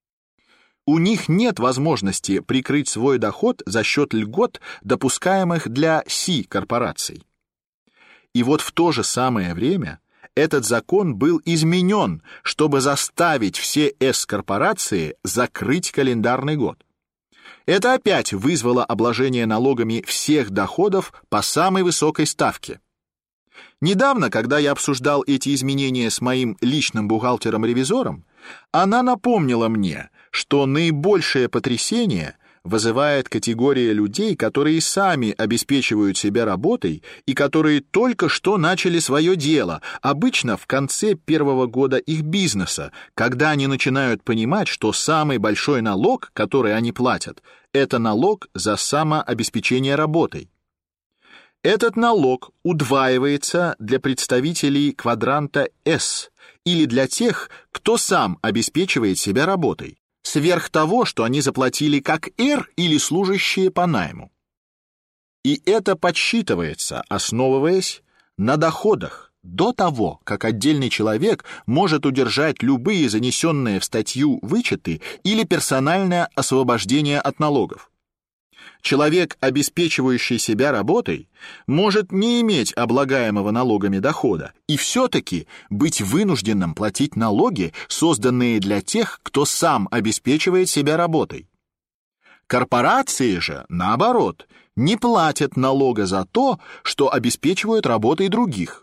У них нет возможности прикрыть свой доход за счет льгот, допускаемых для Си-корпораций. И вот в то же самое время этот закон был изменен, чтобы заставить все С-корпорации закрыть календарный год. Это опять вызвало обложение налогами всех доходов по самой высокой ставке. Недавно, когда я обсуждал эти изменения с моим личным бухгалтером-ревизором, она напомнила мне, что наибольшее потрясение вызывает категория людей, которые сами обеспечивают себя работой и которые только что начали свое дело, обычно в конце первого года их бизнеса, когда они начинают понимать, что самый большой налог, который они платят, это налог за самообеспечение работой. Этот налог удваивается для представителей квадранта S или для тех, кто сам обеспечивает себя работой, сверх того, что они заплатили как R или служащие по найму. И это подсчитывается, основываясь на доходах, до того, как отдельный человек может удержать любые занесенные в статью вычеты или персональное освобождение от налогов. Человек, обеспечивающий себя работой, может не иметь облагаемого налогами дохода и все-таки быть вынужденным платить налоги, созданные для тех, кто сам обеспечивает себя работой. Корпорации же, наоборот, не платят налога за то, что обеспечивают работой других.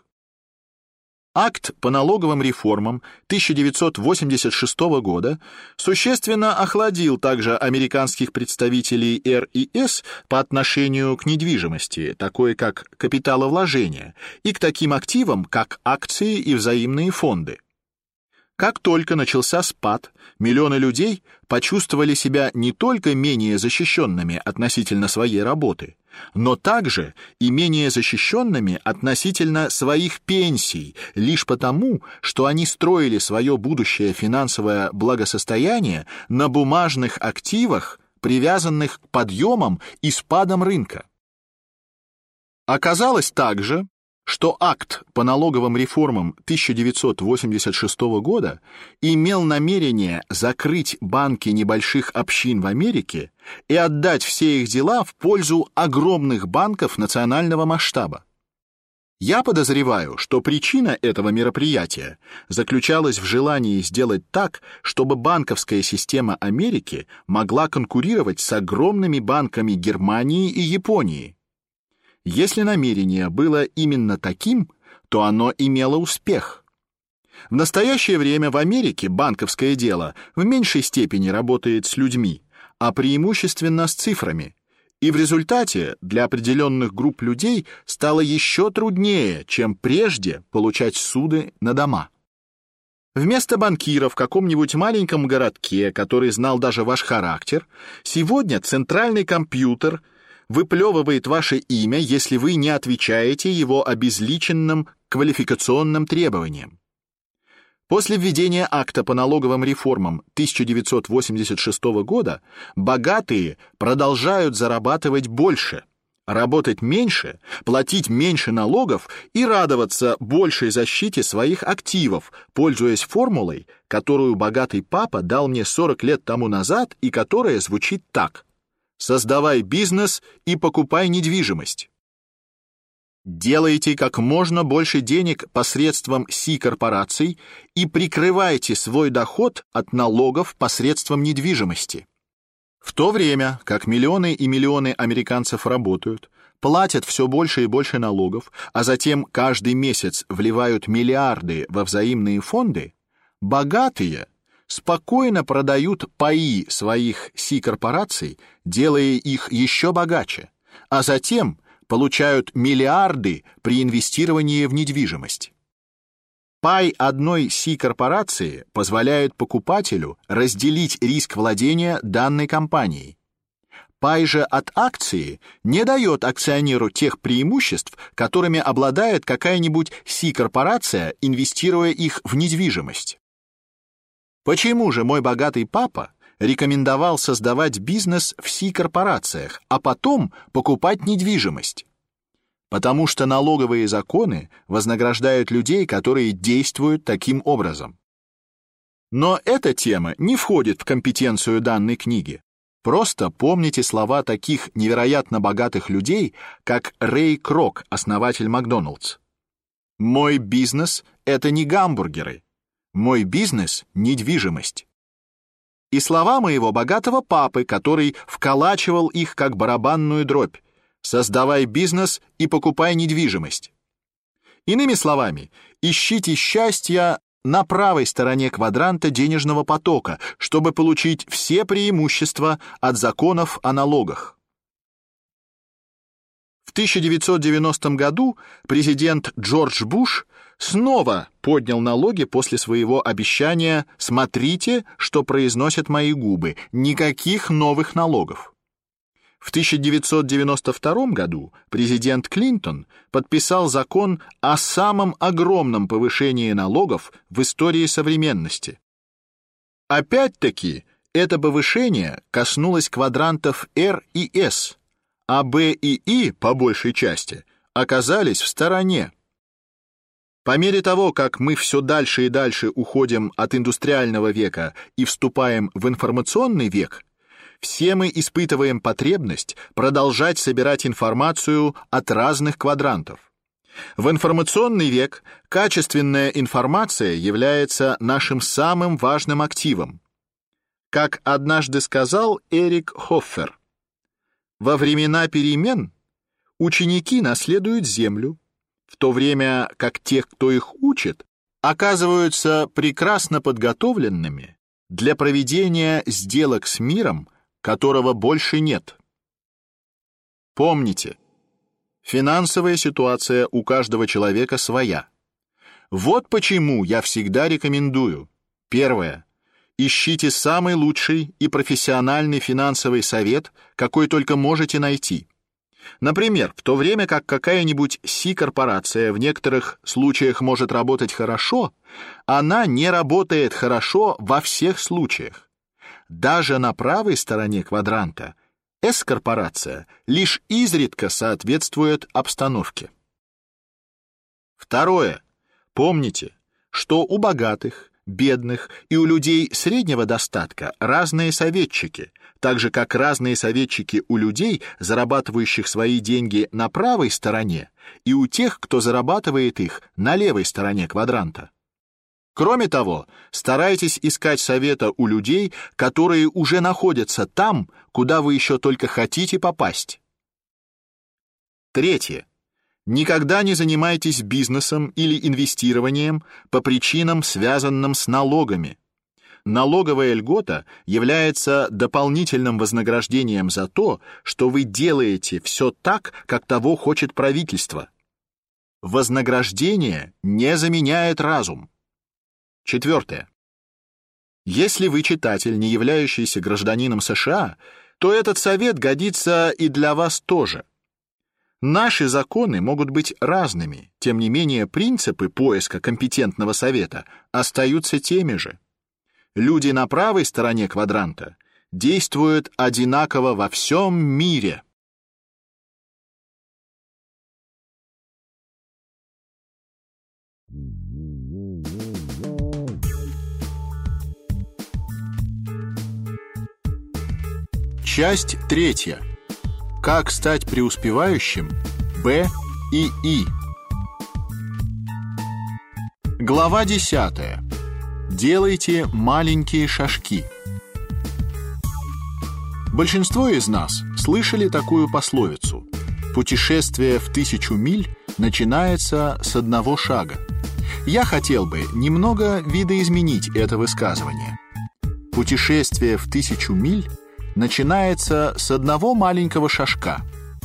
Акт по налоговым реформам 1986 года существенно охладил также американских представителей R и S по отношению к недвижимости, такой как капиталовложения, и к таким активам, как акции и взаимные фонды. Как только начался спад, миллионы людей почувствовали себя не только менее защищенными относительно своей работы, но также и менее защищенными относительно своих пенсий, лишь потому, что они строили свое будущее финансовое благосостояние на бумажных активах, привязанных к подъемам и спадам рынка. Оказалось также, что акт по налоговым реформам 1986 года имел намерение закрыть банки небольших общин в Америке и отдать все их дела в пользу огромных банков национального масштаба. Я подозреваю, что причина этого мероприятия заключалась в желании сделать так, чтобы банковская система Америки могла конкурировать с огромными банками Германии и Японии. Если намерение было именно таким, то оно имело успех. В настоящее время в Америке банковское дело в меньшей степени работает с людьми, а преимущественно с цифрами, и в результате для определенных групп людей стало еще труднее, чем прежде, получать суды на дома. Вместо банкира в каком-нибудь маленьком городке, который знал даже ваш характер, сегодня центральный компьютер выплевывает ваше имя, если вы не отвечаете его обезличенным квалификационным требованиям. После введения акта по налоговым реформам 1986 года богатые продолжают зарабатывать больше, работать меньше, платить меньше налогов и радоваться большей защите своих активов, пользуясь формулой, которую богатый папа дал мне 40 лет тому назад и которая звучит так: создавай бизнес и покупай недвижимость. Делайте как можно больше денег посредством Си-корпораций и прикрывайте свой доход от налогов посредством недвижимости. В то время, как миллионы и миллионы американцев работают, платят все больше и больше налогов, а затем каждый месяц вливают миллиарды во взаимные фонды, богатые спокойно продают паи своих Си-корпораций, делая их еще богаче, а затем получают миллиарды при инвестировании в недвижимость. Пай одной Си-корпорации позволяет покупателю разделить риск владения данной компанией. Пай же от акции не дает акционеру тех преимуществ, которыми обладает какая-нибудь Си-корпорация, инвестируя их в недвижимость. Почему же мой богатый папа рекомендовал создавать бизнес в Си-корпорациях, а потом покупать недвижимость? потому что налоговые законы вознаграждают людей, которые действуют таким образом. Но эта тема не входит в компетенцию данной книги. Просто помните слова таких невероятно богатых людей, как Рэй Крок, основатель Макдоналдс. «Мой бизнес — это не гамбургеры. Мой бизнес — недвижимость». И слова моего богатого папы, который вколачивал их как барабанную дробь: «Создавай бизнес и покупай недвижимость». Иными словами, ищите счастья на правой стороне квадранта денежного потока, чтобы получить все преимущества от законов о налогах. В 1990 году президент Джордж Буш снова поднял налоги после своего обещания «Смотрите, что произносят мои губы, никаких новых налогов». В 1992 году президент Клинтон подписал закон о самом огромном повышении налогов в истории современности. Опять-таки, это повышение коснулось квадрантов R и S, а B и I, по большей части, оказались в стороне. По мере того, как мы все дальше и дальше уходим от индустриального века и вступаем в информационный век, все мы испытываем потребность продолжать собирать информацию от разных квадрантов. В информационный век качественная информация является нашим самым важным активом. Как однажды сказал Эрик Хоффер, во времена перемен ученики наследуют землю, в то время как те, кто их учит, оказываются прекрасно подготовленными для проведения сделок с миром, которого больше нет. Помните, финансовая ситуация у каждого человека своя. Вот почему я всегда рекомендую: первое, ищите самый лучший и профессиональный финансовый совет, какой только можете найти. Например, в то время как какая-нибудь C-корпорация в некоторых случаях может работать хорошо, она не работает хорошо во всех случаях. Даже на правой стороне квадранта S-корпорация лишь изредка соответствует обстановке. Второе. Помните, что у богатых, бедных и у людей среднего достатка разные советчики, так же как разные советчики у людей, зарабатывающих свои деньги на правой стороне, и у тех, кто зарабатывает их на левой стороне квадранта. Кроме того, старайтесь искать совета у людей, которые уже находятся там, куда вы еще только хотите попасть. Третье. Никогда не занимайтесь бизнесом или инвестированием по причинам, связанным с налогами. Налоговая льгота является дополнительным вознаграждением за то, что вы делаете все так, как того хочет правительство. Вознаграждение не заменяет разум. Четвертое. Если вы читатель, не являющийся гражданином США, то этот совет годится и для вас тоже. Наши законы могут быть разными, тем не менее принципы поиска компетентного совета остаются теми же. Люди на правой стороне квадранта действуют одинаково во всем мире. Часть 3. Как стать преуспевающим? Б и И. Глава 10. Делайте маленькие шажки. Большинство из нас слышали такую пословицу: путешествие в 1000 миль начинается с одного шага. Я хотел бы немного видоизменить это высказывание. Путешествие в 1000 миль начинается с одного маленького шажка.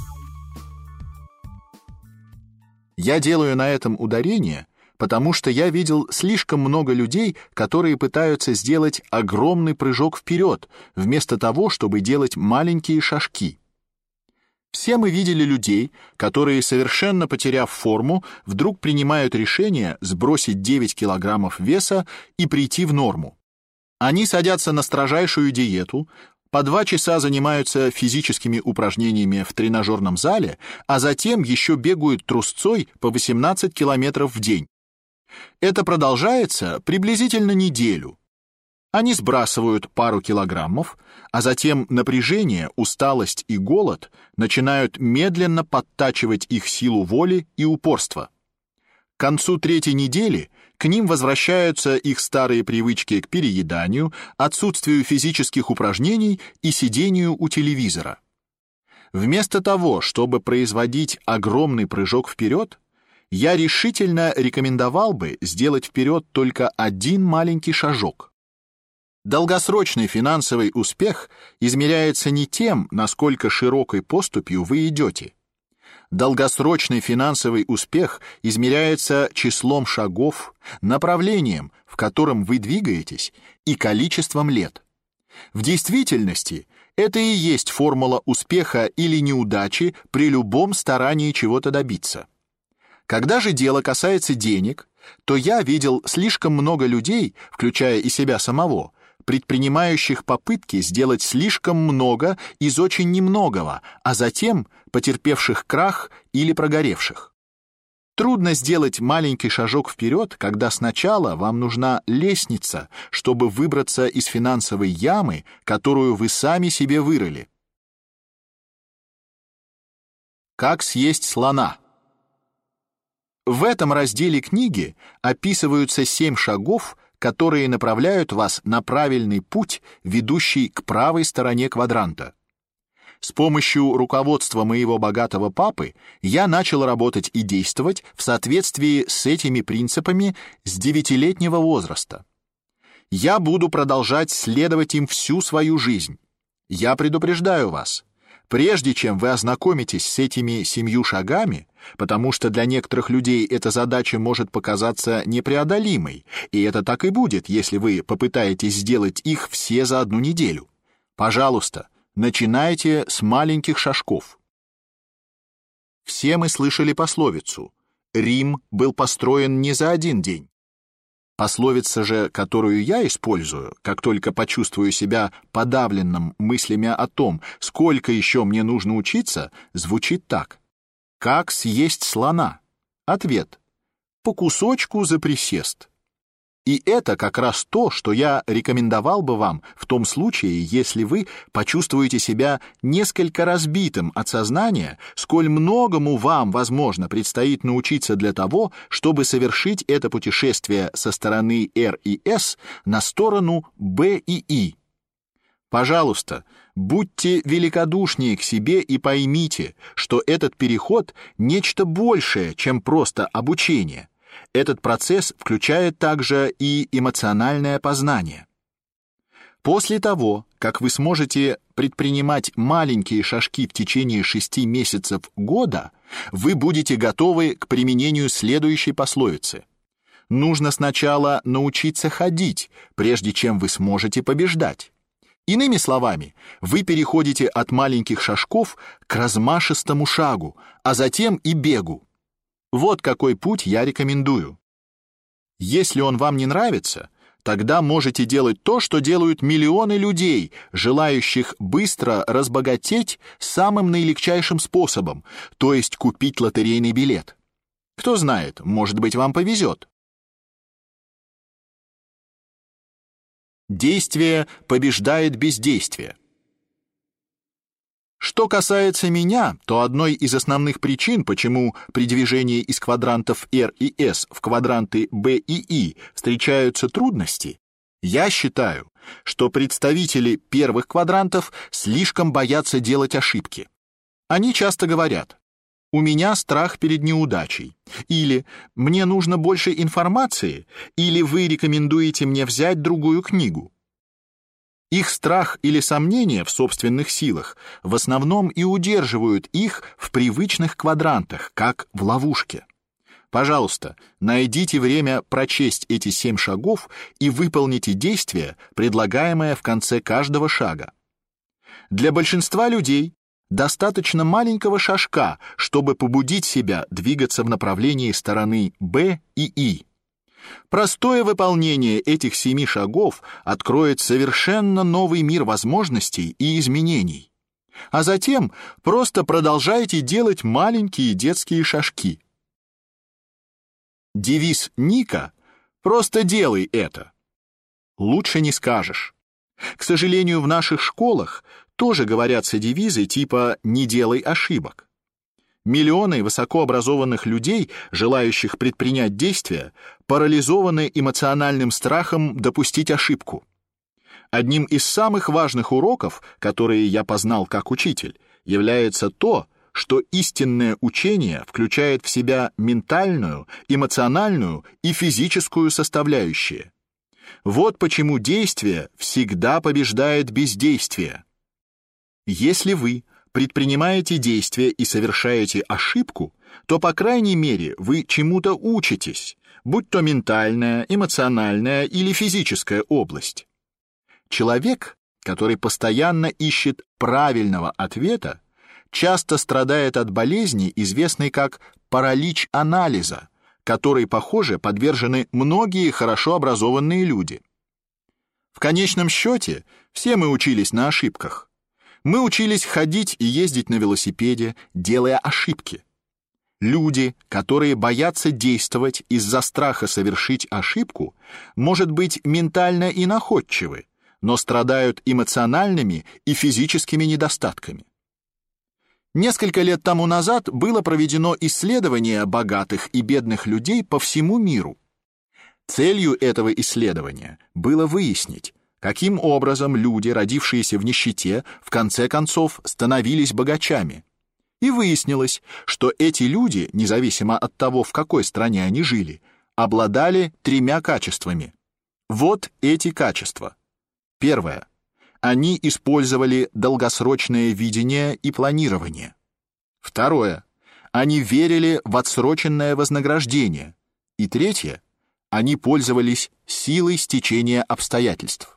Я делаю на этом ударение, потому что я видел слишком много людей, которые пытаются сделать огромный прыжок вперед, вместо того, чтобы делать маленькие шажки. Все мы видели людей, которые, совершенно потеряв форму, вдруг принимают решение сбросить 9 килограммов веса и прийти в норму. Они садятся на строжайшую диету, по 2 часа занимаются физическими упражнениями в тренажерном зале, а затем еще бегают трусцой по 18 километров в день. Это продолжается приблизительно неделю. Они сбрасывают пару килограммов, а затем напряжение, усталость и голод начинают медленно подтачивать их силу воли и упорства. К концу 3-й недели к ним возвращаются их старые привычки к перееданию, отсутствию физических упражнений и сидению у телевизора. Вместо того, чтобы производить огромный прыжок вперед, я решительно рекомендовал бы сделать вперед только один маленький шажок. Долгосрочный финансовый успех измеряется не тем, насколько широкой поступью вы идете. Долгосрочный финансовый успех измеряется числом шагов, направлением, в котором вы двигаетесь, и количеством лет. В действительности это и есть формула успеха или неудачи при любом старании чего-то добиться. Когда же дело касается денег, то я видел слишком много людей, включая и себя самого, предпринимающих попытки сделать слишком много из очень немногого, а затем потерпевших крах или прогоревших. Трудно сделать маленький шажок вперед, когда сначала вам нужна лестница, чтобы выбраться из финансовой ямы, которую вы сами себе вырыли. Как съесть слона? В этом разделе книги описываются 7 шагов, которые направляют вас на правильный путь, ведущий к правой стороне квадранта. С помощью руководства моего богатого папы я начал работать и действовать в соответствии с этими принципами с 9-летнего возраста. Я буду продолжать следовать им всю свою жизнь. Я предупреждаю вас, прежде чем вы ознакомитесь с этими 7 шагами, потому что для некоторых людей эта задача может показаться непреодолимой, и это так и будет, если вы попытаетесь сделать их все за 1 неделю. Пожалуйста, начинайте с маленьких шажков. Все мы слышали пословицу: Рим был построен не за 1 день. Пословица же, которую я использую, как только почувствую себя подавленным мыслями о том, сколько еще мне нужно учиться, звучит так: как съесть слона? Ответ: по кусочку за присест. И это как раз то, что я рекомендовал бы вам в том случае, если вы почувствуете себя несколько разбитым от сознания, сколь многому вам, возможно, предстоит научиться для того, чтобы совершить это путешествие со стороны R и S на сторону B и I. Пожалуйста, будьте великодушнее к себе и поймите, что этот переход — нечто большее, чем просто обучение. Этот процесс включает также и эмоциональное познание. После того, как вы сможете предпринимать маленькие шажки в течение 6 месяцев года, вы будете готовы к применению следующей пословицы: нужно сначала научиться ходить, прежде чем вы сможете побеждать. Иными словами, вы переходите от маленьких шажков к размашистому шагу, а затем и бегу. Вот какой путь я рекомендую. Если он вам не нравится, тогда можете делать то, что делают миллионы людей, желающих быстро разбогатеть самым наилегчайшим способом, то есть купить лотерейный билет. Кто знает, может быть, вам повезет. Действие побеждает бездействие. Что касается меня, то одной из основных причин, почему при движении из квадрантов R и S в квадранты B и I встречаются трудности, я считаю, что представители первых квадрантов слишком боятся делать ошибки. Они часто говорят: «У меня страх перед неудачей», или «Мне нужно больше информации», или «Вы рекомендуете мне взять другую книгу». Их страх или сомнения в собственных силах в основном и удерживают их в привычных квадрантах, как в ловушке. Пожалуйста, найдите время прочесть эти 7 шагов и выполните действие, предлагаемое в конце каждого шага. Для большинства людей достаточно маленького шажка, чтобы побудить себя двигаться в направлении стороны B и I. Простое выполнение этих 7 шагов откроет совершенно новый мир возможностей и изменений. А затем просто продолжайте делать маленькие детские шажки. Девиз Ника «Просто делай это». Лучше не скажешь. К сожалению, в наших школах тоже говорятся девизы типа «не делай ошибок». Миллионы высокообразованных людей, желающих предпринять действия, парализованы эмоциональным страхом допустить ошибку. Одним из самых важных уроков, которые я познал как учитель, является то, что истинное учение включает в себя ментальную, эмоциональную и физическую составляющие. Вот почему действие всегда побеждает бездействие. Если вы предпринимаете действие и совершаете ошибку, то, по крайней мере, вы чему-то учитесь, будь то ментальная, эмоциональная или физическая область. Человек, который постоянно ищет правильного ответа, часто страдает от болезни, известной как паралич анализа, которой, похоже, подвержены многие хорошо образованные люди. В конечном счете, все мы учились на ошибках. Мы учились ходить и ездить на велосипеде, делая ошибки. Люди, которые боятся действовать из-за страха совершить ошибку, может быть, ментально и находчивы, но страдают эмоциональными и физическими недостатками. Несколько лет тому назад было проведено исследование богатых и бедных людей по всему миру. Целью этого исследования было выяснить, каким образом люди, родившиеся в нищете, в конце концов становились богачами. И выяснилось, что эти люди, независимо от того, в какой стране они жили, обладали 3 качествами. Вот эти качества. Первое. Они использовали долгосрочное видение и планирование. Второе. Они верили в отсроченное вознаграждение. И третье. Они пользовались силой стечения обстоятельств.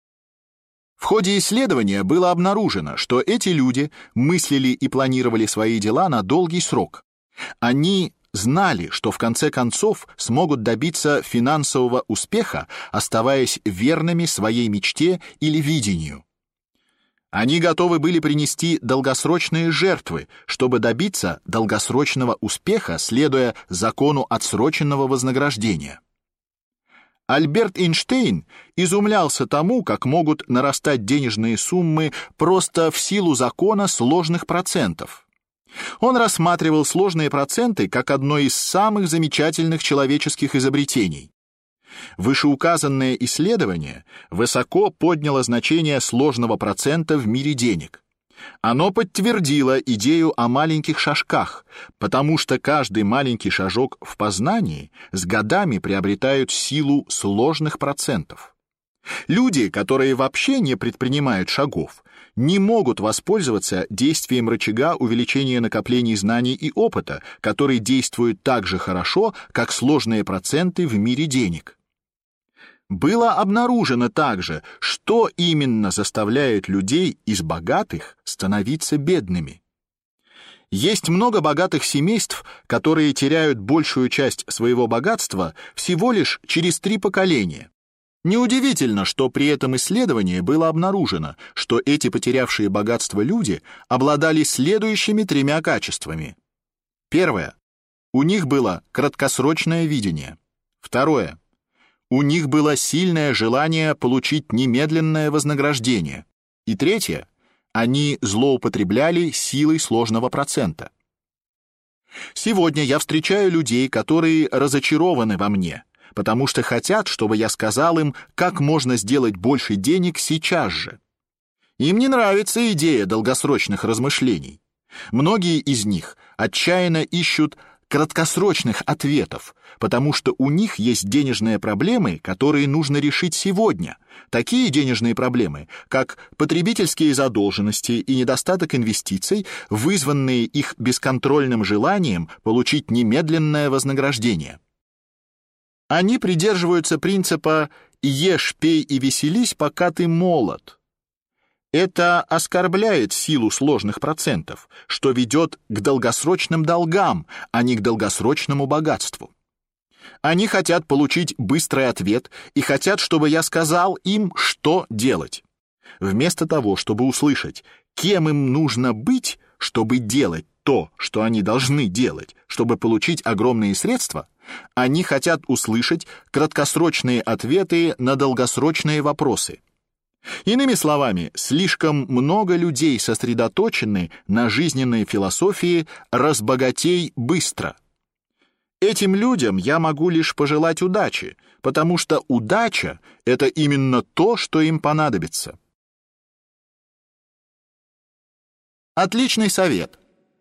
В ходе исследования было обнаружено, что эти люди мыслили и планировали свои дела на долгий срок. Они знали, что в конце концов смогут добиться финансового успеха, оставаясь верными своей мечте или видению. Они готовы были принести долгосрочные жертвы, чтобы добиться долгосрочного успеха, следуя закону отсроченного вознаграждения. Альберт Эйнштейн изумлялся тому, как могут нарастать денежные суммы просто в силу закона сложных процентов. Он рассматривал сложные проценты как одно из самых замечательных человеческих изобретений. Вышеуказанное исследование высоко подняло значение сложного процента в мире денег. Оно подтвердило идею о маленьких шажках, потому что каждый маленький шажок в познании с годами приобретают силу сложных процентов. Люди, которые вообще не предпринимают шагов, не могут воспользоваться действием рычага увеличения накоплений знаний и опыта, который действует так же хорошо, как сложные проценты в мире денег. Было обнаружено также, что именно заставляет людей из богатых становиться бедными. Есть много богатых семейств, которые теряют большую часть своего богатства всего лишь через 3 поколения. Неудивительно, что при этом исследовании было обнаружено, что эти потерявшие богатство люди обладали следующими 3 качествами. Первое. У них было краткосрочное видение. Второе. У них было сильное желание получить немедленное вознаграждение. И третье. Они злоупотребляли силой сложного процента. Сегодня я встречаю людей, которые разочарованы во мне, потому что хотят, чтобы я сказал им, как можно сделать больше денег сейчас же. Им не нравится идея долгосрочных размышлений. Многие из них отчаянно ищут краткосрочных ответов, потому что у них есть денежные проблемы, которые нужно решить сегодня. Такие денежные проблемы, как потребительские задолженности и недостаток инвестиций, вызванные их бесконтрольным желанием получить немедленное вознаграждение. Они придерживаются принципа «ешь, пей и веселись, пока ты молод». Это оскорбляет силу сложных процентов, что ведет к долгосрочным долгам, а не к долгосрочному богатству. Они хотят получить быстрый ответ и хотят, чтобы я сказал им, что делать. Вместо того, чтобы услышать, кем им нужно быть, чтобы делать то, что они должны делать, чтобы получить огромные средства, они хотят услышать краткосрочные ответы на долгосрочные вопросы. Иными словами, слишком много людей сосредоточены на жизненной философии «разбогатей быстро». Этим людям я могу лишь пожелать удачи, потому что удача — это именно то, что им понадобится. Отличный совет.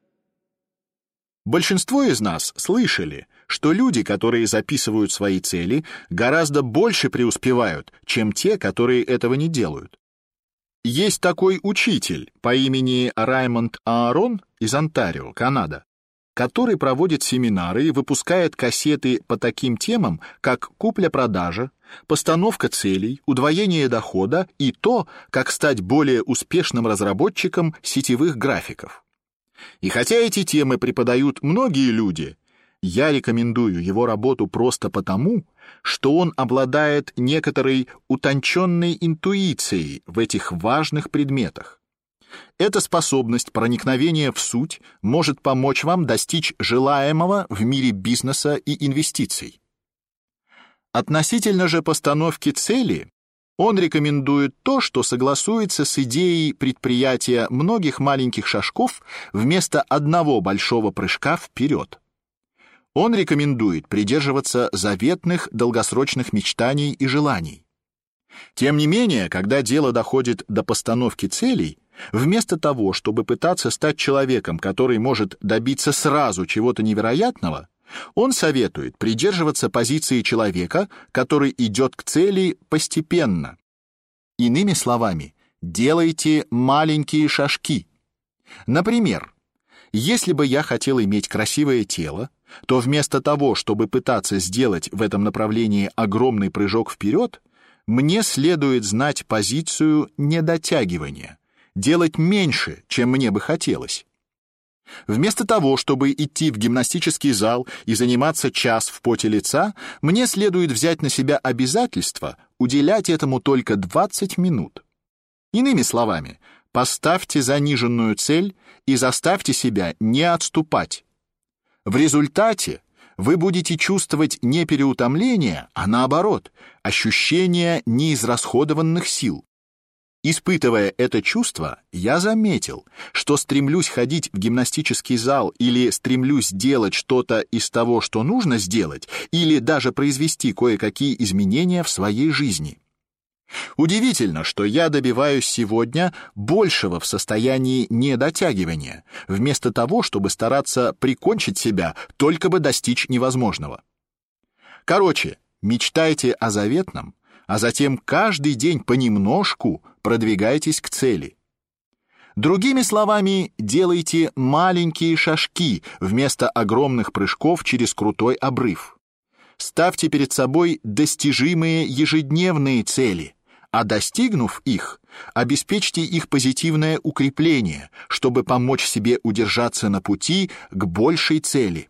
Большинство из нас слышали, что люди, которые записывают свои цели, гораздо больше преуспевают, чем те, которые этого не делают. Есть такой учитель по имени Раймонд Аарон из Онтарио, Канада, который проводит семинары и выпускает кассеты по таким темам, как купля-продажа, постановка целей, удвоение дохода и то, как стать более успешным разработчиком сетевых графиков. И хотя эти темы преподают многие люди, я рекомендую его работу просто потому, что он обладает некоторой утонченной интуицией в этих важных предметах. Эта способность проникновения в суть может помочь вам достичь желаемого в мире бизнеса и инвестиций. Относительно же постановки цели, он рекомендует то, что согласуется с идеей предприятия многих маленьких шажков вместо одного большого прыжка вперед. Он рекомендует придерживаться заветных долгосрочных мечтаний и желаний. Тем не менее, когда дело доходит до постановки целей, вместо того, чтобы пытаться стать человеком, который может добиться сразу чего-то невероятного, он советует придерживаться позиции человека, который идет к цели постепенно. Иными словами, делайте маленькие шажки. Например, если бы я хотел иметь красивое тело, то вместо того, чтобы пытаться сделать в этом направлении огромный прыжок вперед, мне следует знать позицию недотягивания, делать меньше, чем мне бы хотелось. Вместо того, чтобы идти в гимнастический зал и заниматься час в поте лица, мне следует взять на себя обязательство уделять этому только 20 минут. Иными словами, поставьте заниженную цель и заставьте себя не отступать. В результате вы будете чувствовать не переутомление, а наоборот, ощущение неизрасходованных сил. Испытывая это чувство, я заметил, что стремлюсь ходить в гимнастический зал или стремлюсь делать что-то из того, что нужно сделать, или даже произвести кое-какие изменения в своей жизни. Удивительно, что я добиваюсь сегодня большего в состоянии недотягивания, вместо того, чтобы стараться прикончить себя, только бы достичь невозможного. Короче, мечтайте о заветном, а затем каждый день понемножку продвигайтесь к цели. Другими словами, делайте маленькие шажки вместо огромных прыжков через крутой обрыв. Ставьте перед собой достижимые ежедневные цели, а достигнув их, обеспечьте их позитивное укрепление, чтобы помочь себе удержаться на пути к большей цели.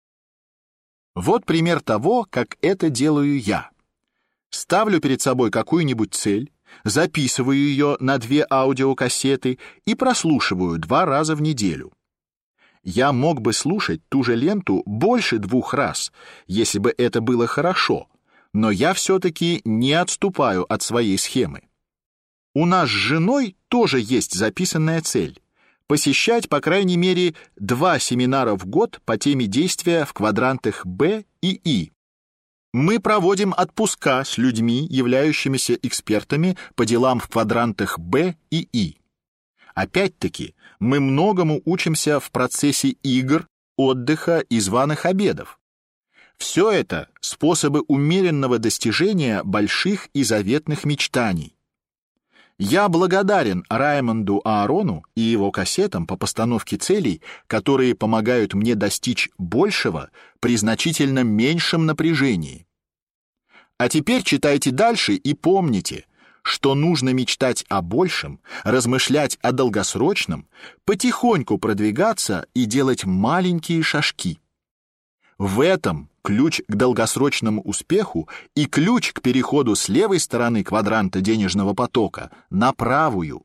Вот пример того, как это делаю я. Ставлю перед собой какую-нибудь цель, записываю ее на 2 аудиокассеты и прослушиваю 2 раза в неделю. Я мог бы слушать ту же ленту больше 2 раз, если бы это было хорошо, но я все-таки не отступаю от своей схемы. У нас с женой тоже есть записанная цель — посещать по крайней мере 2 семинара в год по теме действия в квадрантах Б и И. Мы проводим отпуска с людьми, являющимися экспертами по делам в квадрантах Б и И. Опять-таки, мы многому учимся в процессе игр, отдыха и званых обедов. Все это способы умеренного достижения больших и заветных мечтаний. Я благодарен Раймонду Аарону и его кассетам по постановке целей, которые помогают мне достичь большего при значительно меньшем напряжении. А теперь читайте дальше и помните, что нужно мечтать о большем, размышлять о долгосрочном, потихоньку продвигаться и делать маленькие шажки. В этом ключ к долгосрочному успеху и ключ к переходу с левой стороны квадранта денежного потока на правую.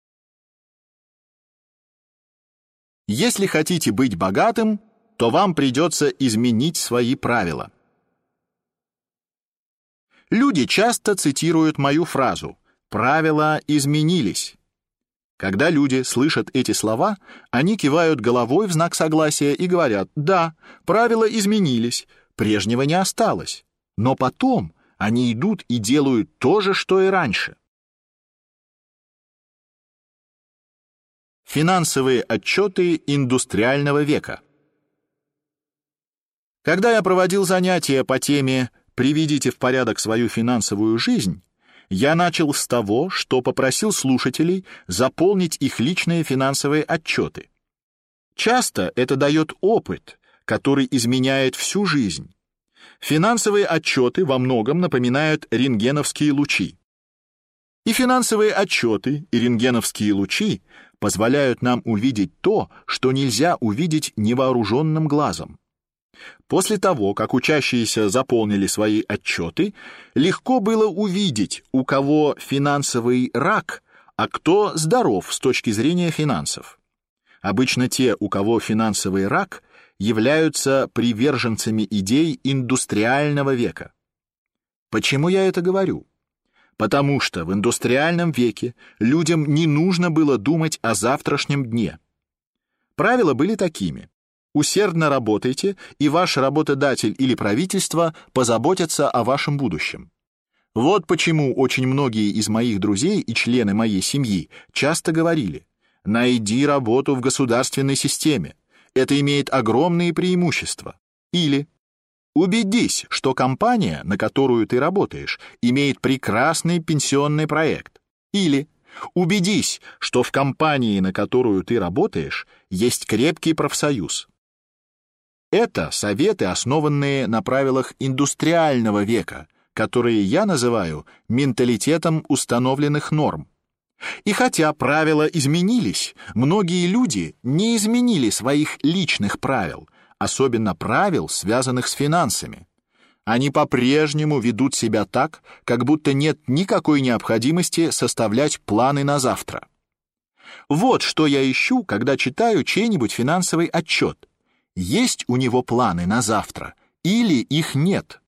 Если хотите быть богатым, то вам придется изменить свои правила. Люди часто цитируют мою фразу «правила изменились». Когда люди слышат эти слова, они кивают головой в знак согласия и говорят: «Да, правила изменились, прежнего не осталось». Но потом они идут и делают то же, что и раньше. Финансовые отчеты индустриального века. Когда я проводил занятия по теме «Приведите в порядок свою финансовую жизнь», я начал с того, что попросил слушателей заполнить их личные финансовые отчеты. Часто это дает опыт, который изменяет всю жизнь. Финансовые отчеты во многом напоминают рентгеновские лучи. И финансовые отчеты, и рентгеновские лучи позволяют нам увидеть то, что нельзя увидеть невооруженным глазом. После того, как учащиеся заполнили свои отчеты, легко было увидеть, у кого финансовый рак, а кто здоров с точки зрения финансов. Обычно те, у кого финансовый рак, являются приверженцами идей индустриального века. Почему я это говорю? Потому что в индустриальном веке людям не нужно было думать о завтрашнем дне. Правила были такими: усердно работайте, и ваш работодатель или правительство позаботятся о вашем будущем. Вот почему очень многие из моих друзей и члены моей семьи часто говорили: «Найди работу в государственной системе, это имеет огромные преимущества». Или «Убедись, что компания, на которую ты работаешь, имеет прекрасный пенсионный проект». Или «Убедись, что в компании, на которую ты работаешь, есть крепкий профсоюз». Это советы, основанные на правилах индустриального века, которые я называю менталитетом установленных норм. И хотя правила изменились, многие люди не изменили своих личных правил, особенно правил, связанных с финансами. Они по-прежнему ведут себя так, как будто нет никакой необходимости составлять планы на завтра. Вот что я ищу, когда читаю чей-нибудь финансовый отчет. Есть у него планы на завтра или их нет?